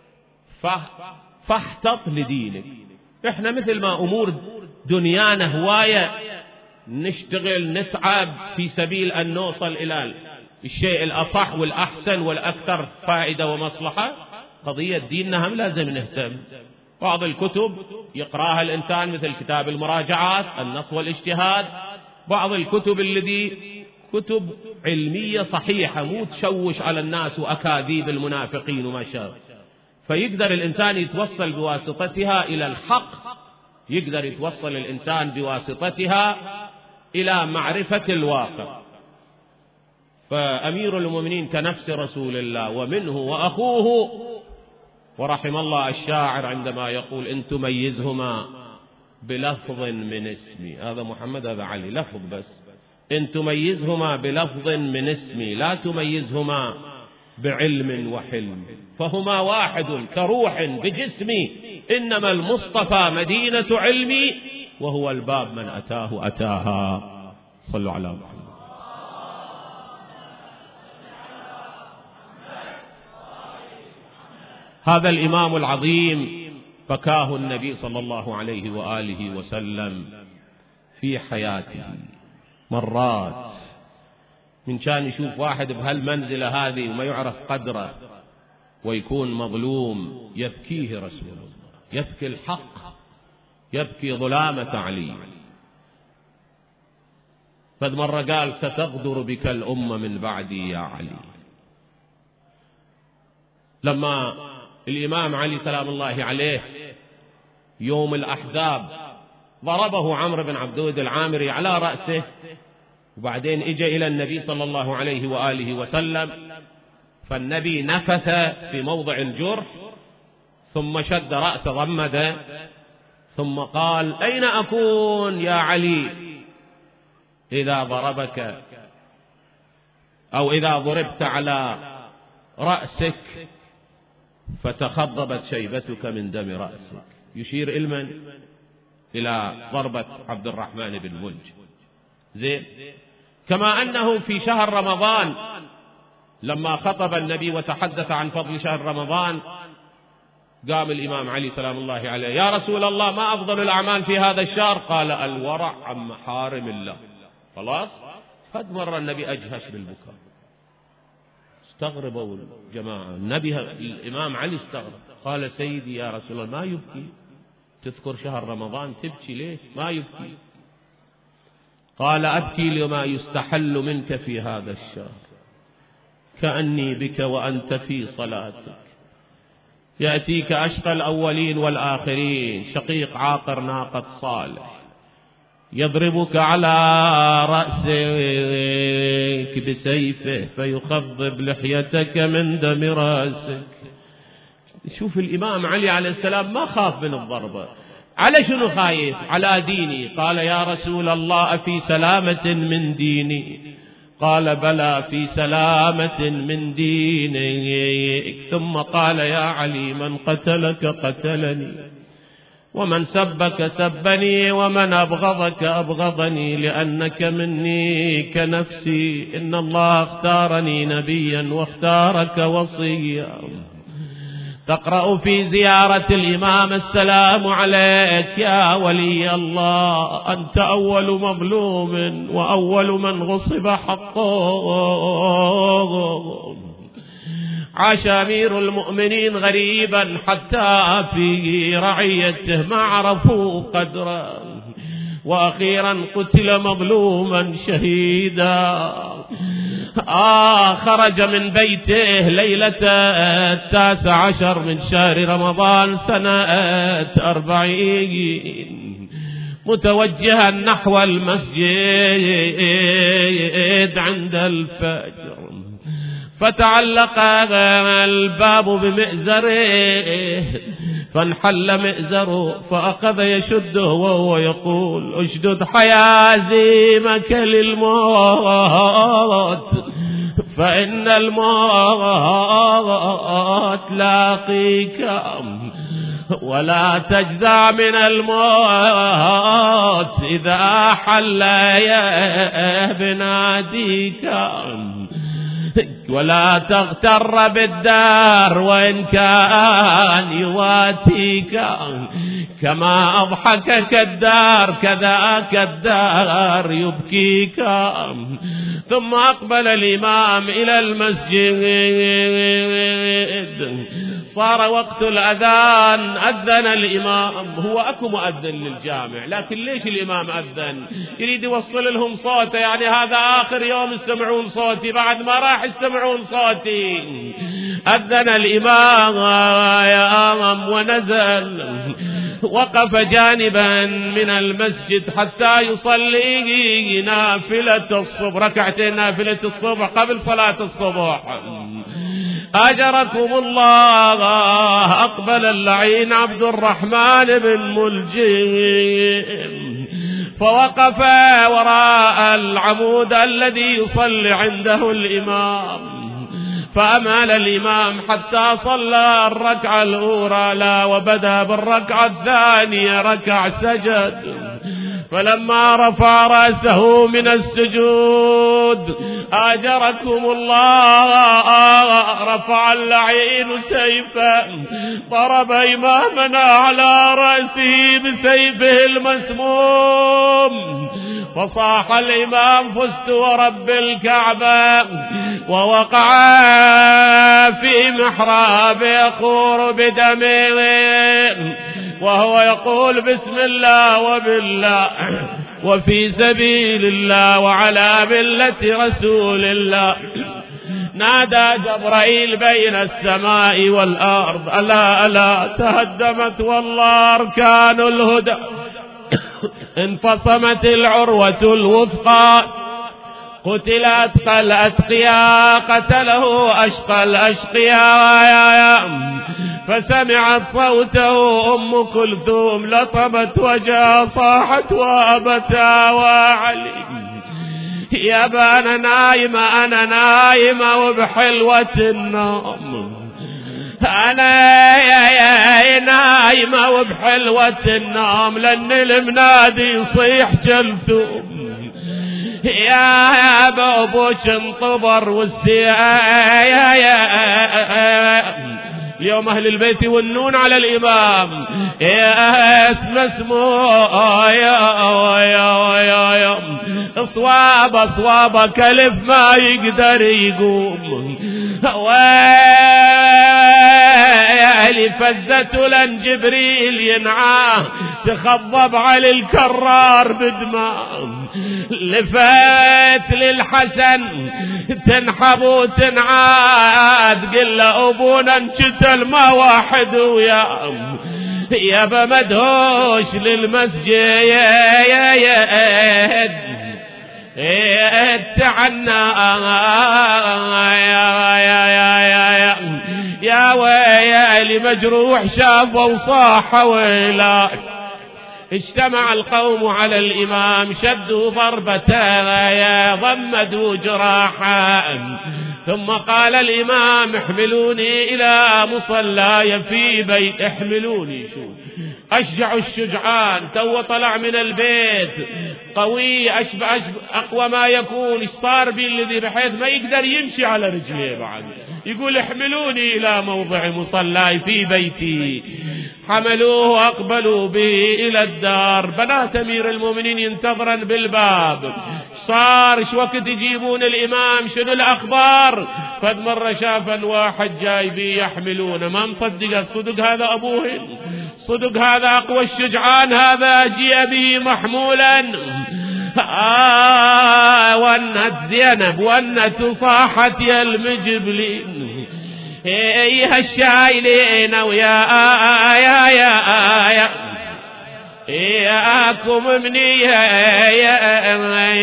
فاحتط لدينك. إحنا مثل ما أمور دنيانا هواية نشتغل نتعب في سبيل أن نوصل إلى الشيء الأصح والأحسن والأكثر فائدة ومصلحة، قضية ديننا هم لازم نهتم. بعض الكتب يقرأها الإنسان مثل كتاب المراجعات، النص والاجتهاد، بعض الكتب الذي كتب علمية صحيحة مو تشوش على الناس وأكاذيب المنافقين وما شابه، فيقدر الإنسان يتوصل بواسطتها إلى الحق يقدر يتوصل الإنسان بواسطتها إلى معرفة الواقع. فأمير المؤمنين كنفس رسول الله ومنه وأخوه. ورحم الله الشاعر عندما يقول إن تميزهما بلفظ من اسمي، هذا محمد هذا علي لفظ بس، إن تميزهما بلفظ من اسمي لا تميزهما بعلم وحلم، فهما واحد كروح بجسمي، إنما المصطفى مدينة علمي، وهو الباب من أتاه أتاها. صلوا على محمد. هذا الإمام العظيم بكاه النبي صلى الله عليه وآله وسلم في حياته مرات، من كان يشوف واحد بهالمنزلة هذه وما يعرف قدره ويكون مظلوم يبكيه رسول الله، يبكي الحق، يبكي ظلامة علي. فد مرة قال ستغدر بك الأمة من بعدي يا علي. لما الإمام علي سلام الله عليه يوم الأحزاب ضربه عمرو بن عبدود العامري على رأسه، وبعدين اجى إلى النبي صلى الله عليه وآله وسلم، فالنبي نفث في موضع الجرح ثم شد رأس ضمده ثم قال أين أكون يا علي إذا ضربك أو إذا ضربت على رأسك فتخضبت شيبتك من دم رأسك، يشير إلمن إلى ضربة عبد الرحمن بن ملج. زين. كما أنه في شهر رمضان لما خطب النبي وتحدث عن فضل شهر رمضان قام الإمام علي سلام الله عليه يا رسول الله ما أفضل الأعمال في هذا الشهر؟ قال الورع عن محارم الله. خلاص. فد مرة النبي أجهش بالبكاء، استغربوا الجماعة، النبي الإمام علي استغرب، قال سيدي يا رسول الله ما يبكي؟ تذكر شهر رمضان تبكي ليش؟ ما يبكي. قال أبكي لما يستحل منك في هذا الشهر، كأني بك وأنت في صلاتك، يأتيك أشقى الأولين والآخرين، شقيق عاقر ناقة صالح، يضربك على رأسك بسيفه فيخضب لحيتك من دم رأسك. شوف الإمام علي عليه السلام ما خاف من الضربة. على شنو خايف؟ على ديني. قال يا رسول الله في سلامة من ديني؟ قال بلى في سلامة من دينك. ثم قال يا علي من قتلك قتلني، ومن سبك سبني، ومن أبغضك أبغضني، لأنك مني كنفسي، إن الله اختارني نبيا واختارك وصيا. تقرأ في زيارة الإمام السلام عليك يا ولي الله، أنت أول مظلوم وأول من غصب حقه. عاش أمير المؤمنين غريبا حتى في رعيته ما عرفوا قدره، وأخيرا قتل مظلوما شهيدا. آه خرج من بيته ليلة التاسع عشر من شهر رمضان سنة أربعين متوجها نحو المسجد عند الفجر، فتعلق الباب بمئزره فانحل مئزره، فأخذ يشده وهو يقول اشدد حيازيمك للموت، فإن الموت لاقيك، ولا تجزع من الموت إذا حل بناديك، ولا تغتر بالدار وإن كان يواتيك، كما أضحكك الدار كذاك الدار يبكيك. ثم أقبل الإمام إلى المسجد، صار وقت الأذان، أذن الإمام. هو أكو مؤذن للجامع، لكن ليش الإمام أذن؟ يريد يوصل لهم صوته، يعني هذا آخر يوم يستمعون صوتي، بعد ما راح يستمعون صوتي. أذن الإمام يا أمم ونزل وقف جانبا من المسجد حتى يصلي نافلة الصبح، ركعتين نافلة الصبح قبل صلاة الصبح. أجركم الله أقبل اللعين عبد الرحمن بن ملجم فوقف وراء العمود الذي يصلي عنده الإمام، فأمال الإمام حتى صلى الركعة الأولى لا وبدأ بالركعة الثانية ركع سجد، فلما رفع رأسه من السجود آجركم الله رفع اللعين سيفا ضرب إمامنا على رأسه بسيفه المسموم، فصاح الإمام فزت ورب الكعبة، ووقع في محراب يخور بدمه وهو يقول بسم الله وبالله وفي سبيل الله وعلى ملة رسول الله. نادى جبرائيل بين السماء والأرض ألا ألا تهدمت والله أركان الهدى، انفصمت العروة الوثقى، قتل أتقى الأتقياء، قتله أشقى الأشقياء. فسمعت صوته أم كلثوم لطمت وجهها صاحت وأبتا وعلي يا أنا نايمة أنا نايمة وبحلوة النوم، أنا يا يا نايمة وبحلوة النوم، لأن المنادي يصيح كلثوم يا بابوش انطبر والسيا يا يا. اليوم أهل البيت يونون على الإمام يا اسم اسمه يا يا يا يا اصواب اصواب كلف ما يقدر يقوم، ويلي فزته لن جبريل ينعاه تخضب على الكرار بدماء، لفات للحسن تنحب وتنعاد قل له أبونا انشتل ما واحد ويا يا بمدهوش للمسجد يا يا يا تعنا يا يا يا يا ويلي مجروح شاف وصاح ويلا. اجتمع القوم على الإمام شدوا ضربتها ضمدوا جراحا، ثم قال الإمام احملوني إلى مصلاي في بيت، احملوني شو أشجع الشجعان تو طلع من البيت قوي أشبه أشبه أقوى ما يكون، ايش صار بي الذي بحيث ما يقدر يمشي على رجليه بعد، يقول احملوني إلى موضع مصلاي في بيتي. حملوه وأقبلوا به إلى الدار، بنات أمير المؤمنين ينتظرن بالباب، صار شو وقت يجيبون الإمام شنو الأخبار؟ فد مرة شافا واحد جاي بي يحملونه ما مصدق، صدق هذا أبوه، صدق هذا أقوى الشجعان، هذا جاء به محمولا. آه ونت زينب ونت صاحت يا المجبلين ايها الشايلين ويا يا يا يا ياكم مني يا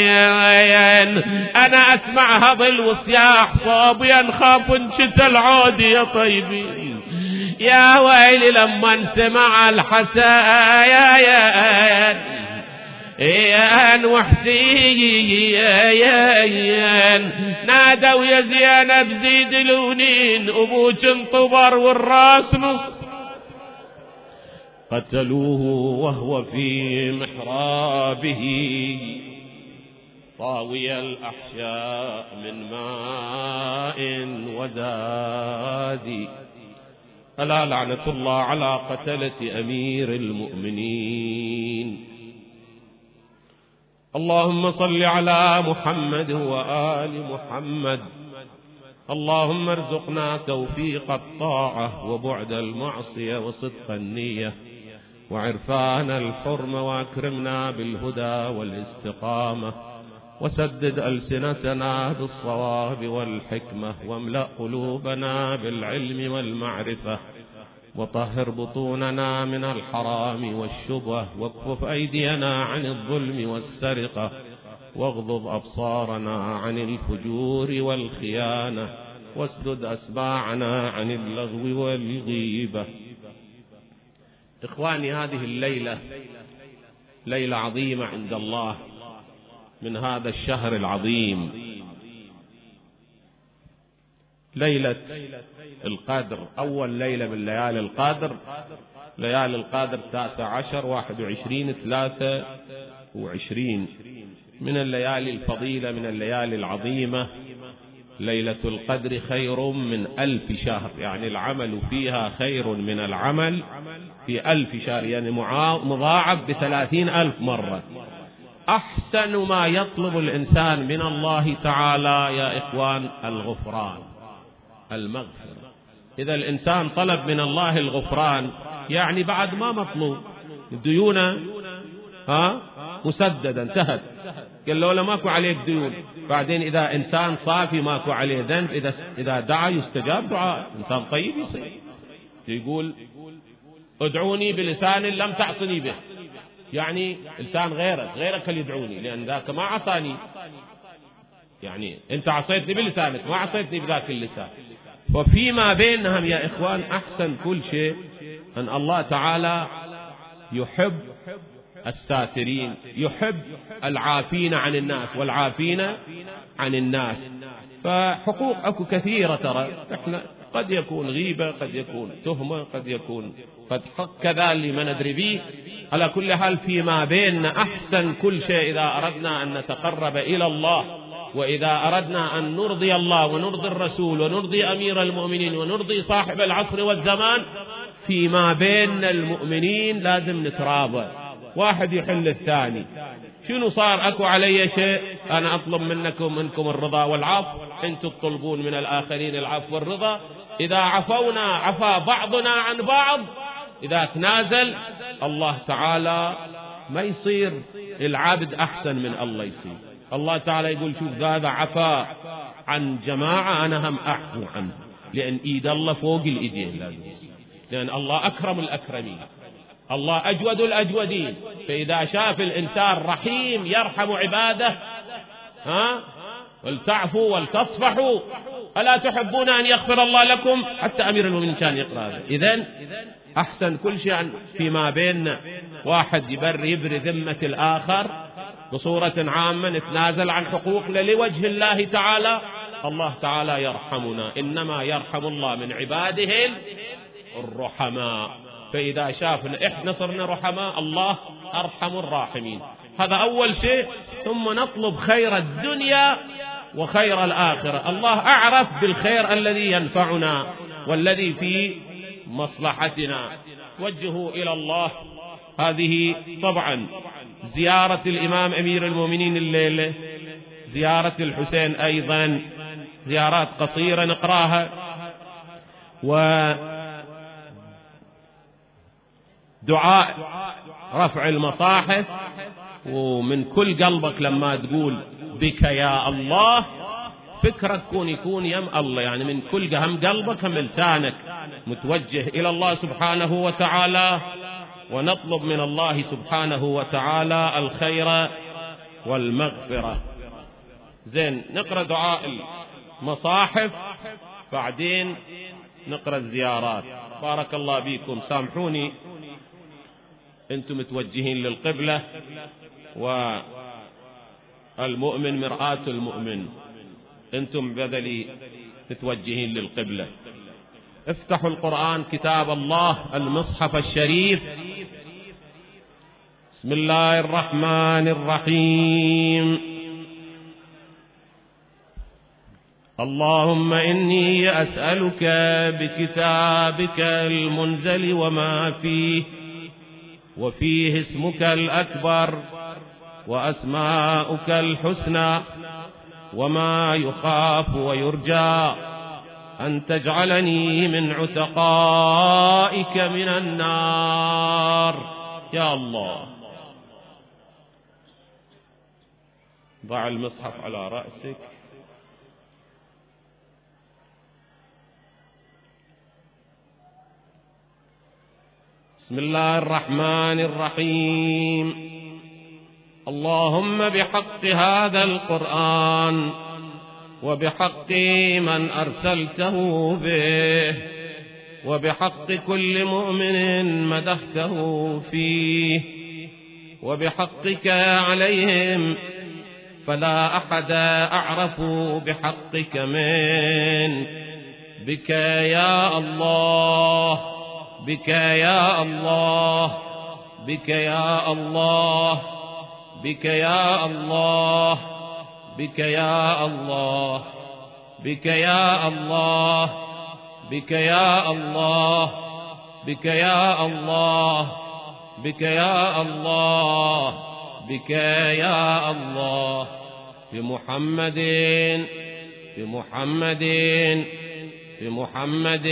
انا اسمع هذا الوصياح صابي انخاف انشت العود يا طيبين، يا ويلي لما انسمع الحسايا يا يا وحسين نادوا يا زينب زيد لونين أبوك انطبر والراس نص، قتلوه وهو في محرابه طاوي الأحشاء من ماء وزاد. ألا لعنة الله على قتلة أمير المؤمنين. اللهم صل على محمد وآل محمد. اللهم ارزقنا توفيق الطاعة وبعد المعصية وصدق النية وعرفان الحرم، وأكرمنا بالهدى والاستقامة، وسدد ألسنتنا بالصواب والحكمة، واملأ قلوبنا بالعلم والمعرفة، وطهر بطوننا من الحرام والشبه، واكفف أيدينا عن الظلم والسرقة، واغضض أبصارنا عن الفجور والخيانة، واسدد أسباعنا عن اللغو والغيبة. إخواني، هذه الليلة ليلة عظيمة عند الله من هذا الشهر العظيم، ليلة القدر، أول ليلة من ليالي القدر. ليالي القدر تاسع عشر، واحد وعشرين، ثلاثة وعشرين، من الليالي الفضيلة، من الليالي العظيمة. ليلة القدر خير من ألف شهر، يعني العمل فيها خير من العمل في ألف شهر، يعني مضاعف بثلاثين ألف مرة. أحسن ما يطلب الإنسان من الله تعالى يا إخوان الغفران، المغفرة. إذا الإنسان طلب من الله الغفران، يعني بعد ما مطلوب، ديونه ها مسددة انتهت، قال له لا ماكو عليك ديون. بعدين إذا إنسان صافي ماكو عليه ذنب، إذا إذا دعا يستجاب دعاء، إنسان طيب يصير يقول ادعوني بلسان لم تعصني به، يعني لسان غيرك غيرك اللي يدعوني، لأن ذاك ما عصاني، يعني أنت عصيتني بلسانك ما عصيتني بذاك اللسان. وفيما بينهم يا إخوان أحسن كل شيء أن الله تعالى يحب الساترين، يحب العافين عن الناس والعافين عن الناس. فحقوق أكو كثيرة ترى، احنا قد يكون غيبة، قد يكون تهمة، قد يكون قد حق كذا اللي ما ندري به. على كل حال فيما بيننا أحسن كل شيء إذا أردنا أن نتقرب إلى الله، وإذا أردنا أن نرضي الله ونرضي الرسول ونرضي أمير المؤمنين ونرضي صاحب العصر والزمان، فيما بين المؤمنين لازم نترابى، واحد يحل الثاني. شنو صار؟ أكو علي شيء أنا أطلب منكم منكم الرضا والعفو، أنتم تطلبون من الآخرين العفو والرضا. إذا عفونا عفا بعضنا عن بعض، إذا تنازل الله تعالى ما يصير العبد أحسن من الله يصير. الله تعالى يقول شوف هذا عفا عن جماعة أنا هم أعفو عنه، لأن إيد الله فوق الإيدين لازم، لأن الله أكرم الأكرمين، الله أجود الأجودين. فإذا شاف الإنسان رحيم يرحم عباده، ها ولتعفوا ولتصفحوا ألا تحبون أن يغفر الله لكم؟ حتى أمير المؤمنين كان يقرأ هذا. إذن أحسن كل شيء فيما بين واحد يبر يبري ذمة الآخر بصورة عامة، نتنازل عن حقوقنا لوجه الله تعالى. الله تعالى يرحمنا، إنما يرحم الله من عباده الرحماء. فإذا شافنا إحنا صرنا رحماء، الله أرحم الراحمين. هذا أول شيء. ثم نطلب خير الدنيا وخير الآخرة. الله أعرف بالخير الذي ينفعنا والذي في مصلحتنا. توجهوا إلى الله. هذه طبعا زيارة الإمام أمير المؤمنين الليلة، زيارة الحسين أيضا، زيارات قصيرة نقراها. ودعاء رفع المصاحف، ومن كل قلبك لما تقول بك يا الله فكرك كون يكون يم الله، يعني من كل هم قلبك هم لسانك متوجه إلى الله سبحانه وتعالى. ونطلب من الله سبحانه وتعالى الخير والمغفرة. زين، نقرأ دعاء المصاحف بعدين نقرأ الزيارات. بارك الله بكم. سامحوني أنتم متوجهين للقبلة، والمؤمن مرآة المؤمن، أنتم بدلي متوجهين للقبلة. افتحوا القرآن كتاب الله المصحف الشريف. بسم الله الرحمن الرحيم. اللهم إني أسألك بكتابك المنزل وما فيه، وفيه اسمك الأكبر وأسماؤك الحسنى، وما يخاف ويرجى، أن تجعلني من عتقائك من النار يا الله. ضع المصحف على رأسك. بسم الله الرحمن الرحيم. اللهم بحق هذا القرآن وبحق من أرسلته به وبحق كل مؤمن مدحته فيه وبحقك عليهم، فلا أحد أعرف بحقك من بك يا الله، بك يا الله، بك يا الله، بك يا الله، بك يا الله، بك يا الله، بك يا الله، بك يا الله، بك يا الله، بك يا الله. بمحمد بمحمد بمحمد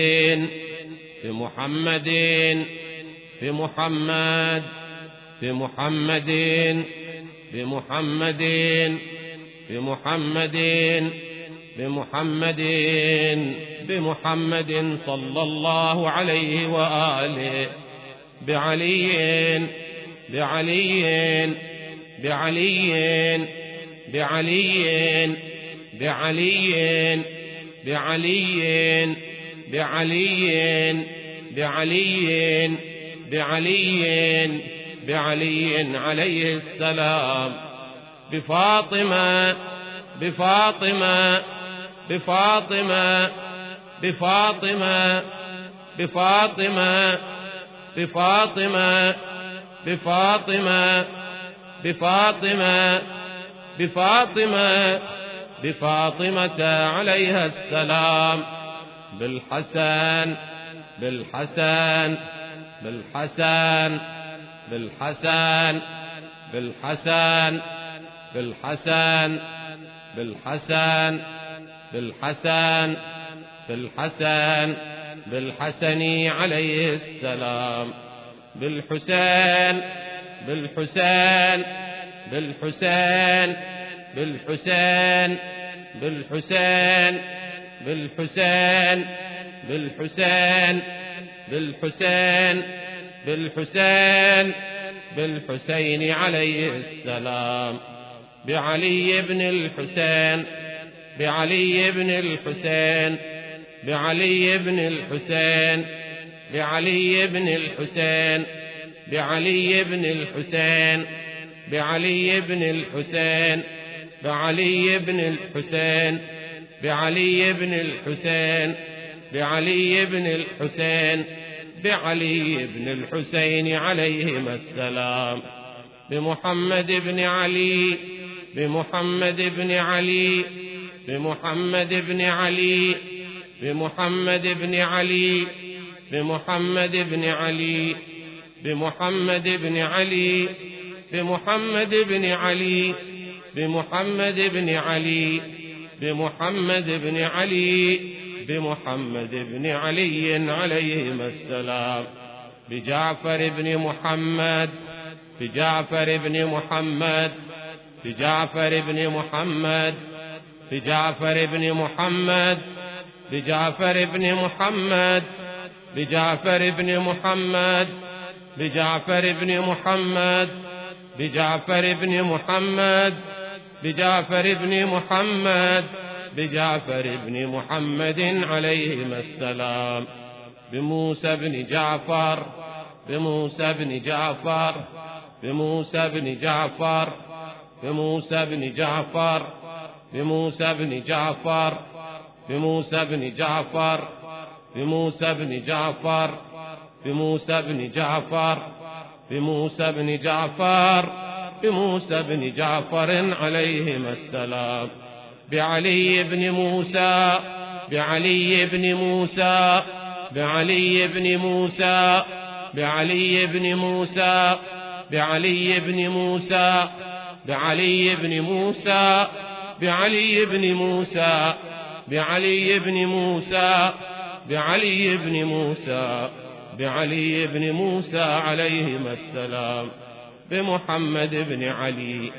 بمحمد بمحمد بمحمد بمحمد بمحمد بمحمد بمحمد صلى الله عليه وآله، بعلي بعلي بعلي بعلي بعلي بعلي بعلي بعلي بعلي بعلي عليه السلام. بفاطمة بفاطمة بفاطمة بفاطمة بفاطمة بفاطمة بفاطمة بفاطمة بفاطمة بفاطمة عليها السلام. بالحسن بالحسن بالحسن بالحسن بالحسن بالحسن بالحسن بالحسن بالحسن بالحسن عليه السلام. بالحسين بالحسين بالحسين بالحسين بالحسين بالحسين بالحسين بالحسين بالحسين بالحسين عليه السلام. بعلي بن الحسين بعلي بن الحسين بعلي بن الحسين بعلي بن الحسين بعلي بن الحسين بعلي بن الحسين بعلي بن الحسين بعلي بن الحسين بعلي بن الحسين بعلي بن الحسين عليهما السلام. بمحمد بن علي بمحمد بن علي بمحمد بن علي بمحمد بن علي بمحمد بن علي بمحمد بن علي بمحمد بن علي بمحمد بن علي بمحمد بن علي بمحمد بن علي عليهما السلام. بجعفر بن محمد بجعفر بن محمد بجعفر بن محمد بجعفر بن محمد بجعفر بن محمد بجعفر بن محمد بجعفر بن محمد بجعفر بن محمد بجعفر بن محمد بجعفر بن محمد عليهما السلام. بموسى بن جعفر بموسى بن جعفر بموسى بن جعفر بموسى بن جعفر بموسى بن جعفر بموسى بن جعفر بموسى بن جعفر بموسى بن جعفر بموسى بن جعفر بموسى بن جعفر عليهما السلام. بعلي بن موسى بعلي بن موسى بعلي بن موسى بعلي بن موسى بعلي بن موسى بعلي بن موسى بعلي بن موسى بعلي بن موسى بعلي بن موسى بعلي بن موسى عليهما السلام. بمحمد بن علي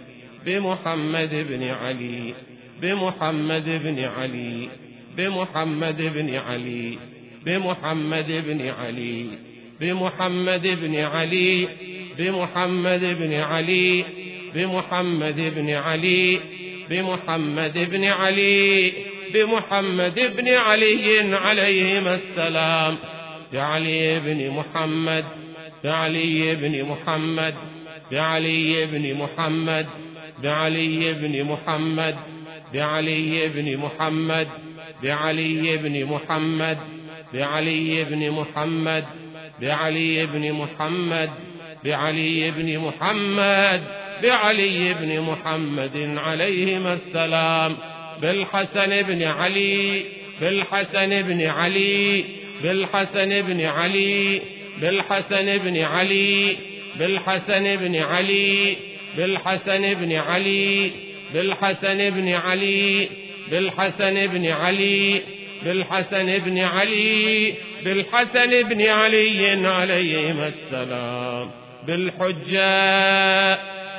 بمحمد بن علي بمحمد بن علي بمحمد بن علي بمحمد بن علي بمحمد بن علي بمحمد بن علي بمحمد بن علي بمحمد بن علي بمحمد بن علي عليهما السلام بعلي بن محمد بعلي بن محمد بعلي بن محمد بعلي بن محمد بعلي بن محمد بعلي بن محمد بعلي بن محمد بعلي بن محمد بعلي بن محمد بعلي بن محمد عليهما السلام بالحسن بن علي بالحسن بن علي بالحسن بن علي بالحسن بن علي بالحسن بن علي بالحسن بن علي بالحسن بن علي بالحسن بن علي بالحسن بن علي بالحسن بن علي عليهما السلام بالحجة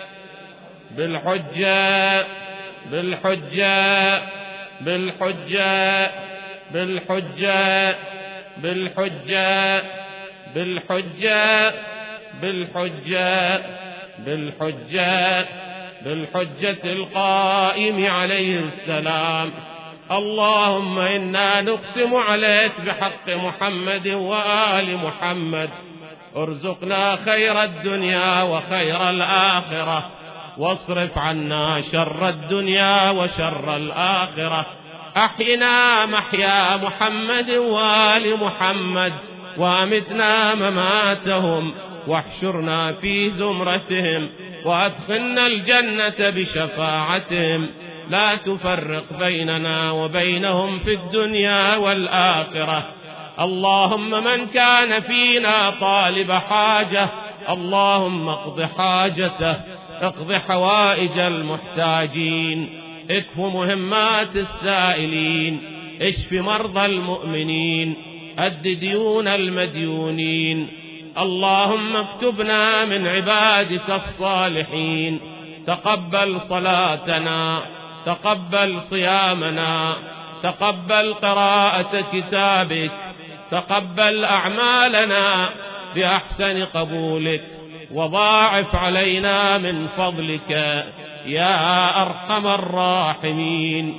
بالحجة بالحجة بالحجة بالحجة بالحجة بالحجة بالحجة بالحجة بالحجة القائم عليه السلام اللهم إنا نقسم عليك بحق محمد وآل محمد ارزقنا خير الدنيا وخير الآخرة واصرف عنا شر الدنيا وشر الآخرة أحينا محيا محمد وآل محمد وأمتنا مماتهم واحشرنا في زمرتهم وأدخلنا الجنة بشفاعتهم لا تفرق بيننا وبينهم في الدنيا والآخرة اللهم من كان فينا طالب حاجة اللهم اقض حاجته اقض حوائج المحتاجين اكف مهمات السائلين اشف مرضى المؤمنين أد ديون المديونين اللهم اكتبنا من عبادك الصالحين تقبل صلاتنا تقبل صيامنا تقبل قراءة كتابك تقبل أعمالنا بأحسن قبولك وضاعف علينا من فضلك يا أرحم الراحمين.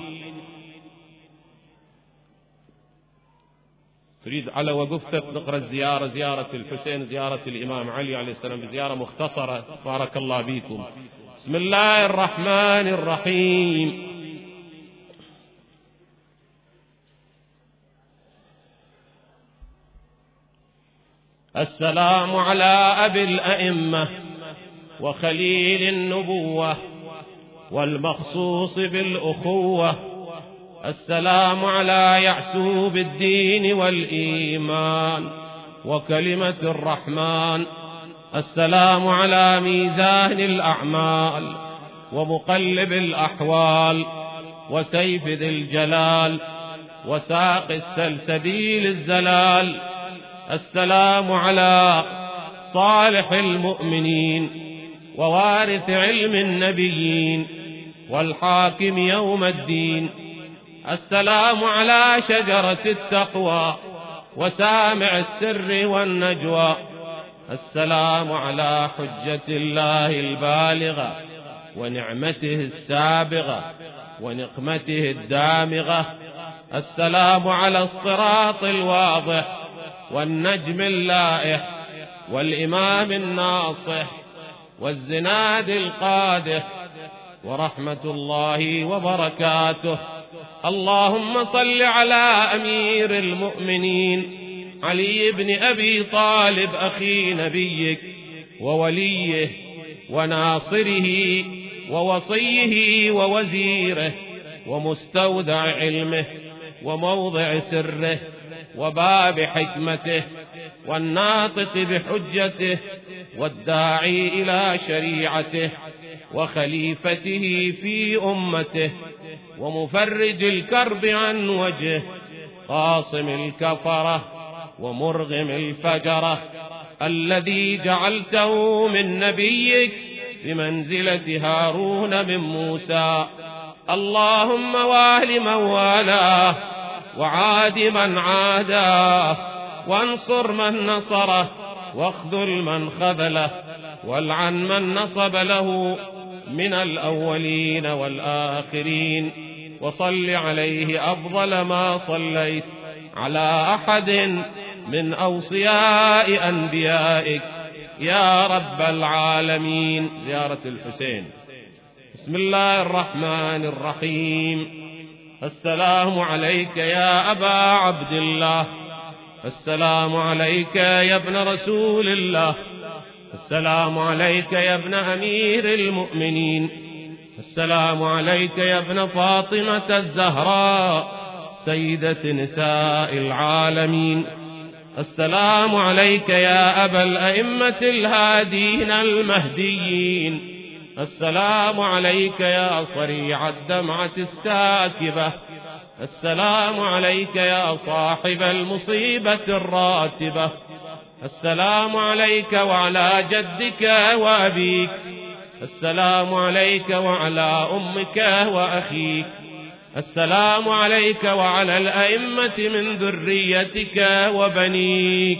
تريد على وقفتك نقرأ الزيارة زيارة الحسين زيارة الإمام علي عليه السلام بزيارة مختصرة بارك الله بكم. بسم الله الرحمن الرحيم. السلام على أبي الأئمة وخليل النبوة والمخصوص بالأخوة السلام على يعسوب الدين والإيمان وكلمة الرحمن السلام على ميزان الأعمال ومقلب الأحوال وسيف ذي الجلال وساق السلسبيل الزلال السلام على صالح المؤمنين ووارث علم النبيين والحاكم يوم الدين السلام على شجرة التقوى وسامع السر والنجوى السلام على حجة الله البالغة ونعمته السابغة ونقمته الدامغة السلام على الصراط الواضح والنجم اللائح والإمام الناصح والزناد القادح ورحمة الله وبركاته. اللهم صل على أمير المؤمنين علي بن أبي طالب أخي نبيك ووليه وناصره ووصيه ووزيره ومستودع علمه وموضع سره وباب حكمته والناطق بحجته والداعي إلى شريعته وخليفته في أمته ومفرج الكرب عن وجهه قاصم الكفرة ومرغم الفجرة الذي جعلته من نبيك بمنزلة هارون من موسى. اللهم وال من والاه وعاد من عاداه وانصر من نصره واخذل من خذله والعن من نصب له من الأولين والآخرين، وصل عليه أفضل ما صليت على أحد من أوصياء أنبيائك يا رب العالمين. زيارة الحسين. بسم الله الرحمن الرحيم. السلام عليك يا أبا عبد الله، السلام عليك يا ابن رسول الله، السلام عليك يا ابن أمير المؤمنين، السلام عليك يا ابن فاطمة الزهراء سيدة نساء العالمين، السلام عليك يا أبا الأئمة الهادين المهديين، السلام عليك يا صريع الدمعة الساكبة، السلام عليك يا صاحب المصيبة الراتبة، السلام عليك وعلى جدك وأبيك، السلام عليك وعلى أمك وأخيك، السلام عليك وعلى الأئمة من ذريتك وبنيك.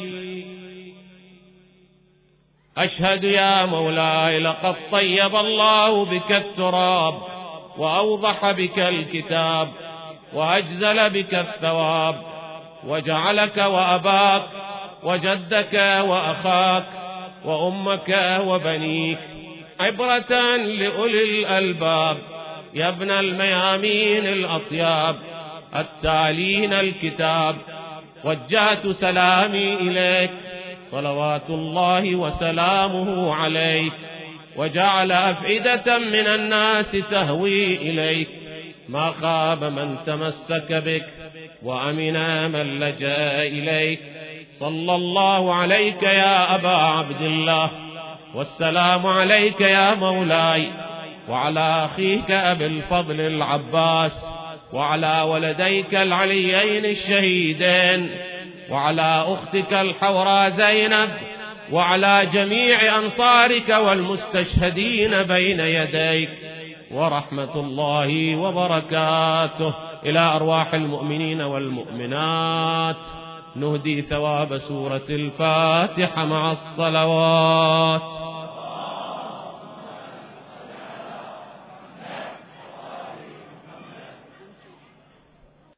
أشهد يا مولاي لقد طيب الله بك التراب، وأوضح بك الكتاب، وأجزل بك الثواب، وجعلك وأباك وجدك وأخاك وأمك وبنيك عبرة لأولي الألباب يا ابن الميامين الأطياب التالين الكتاب. وجهت سلامي إليك صلوات الله وسلامه عليك، وجعل أفئدة من الناس تهوي إليك، ما خاب من تمسك بك وأمن من لجأ إليك. صلى الله عليك يا أبا عبد الله، والسلام عليك يا مولاي، وعلى أخيك أبي الفضل العباس، وعلى ولديك العليين الشهيدين، وعلى أختك الحوراء زينب، وعلى جميع أنصارك والمستشهدين بين يديك، ورحمة الله وبركاته إلى أرواح المؤمنين والمؤمنات. نهدي ثواب سورة الفاتحة مع الصلوات.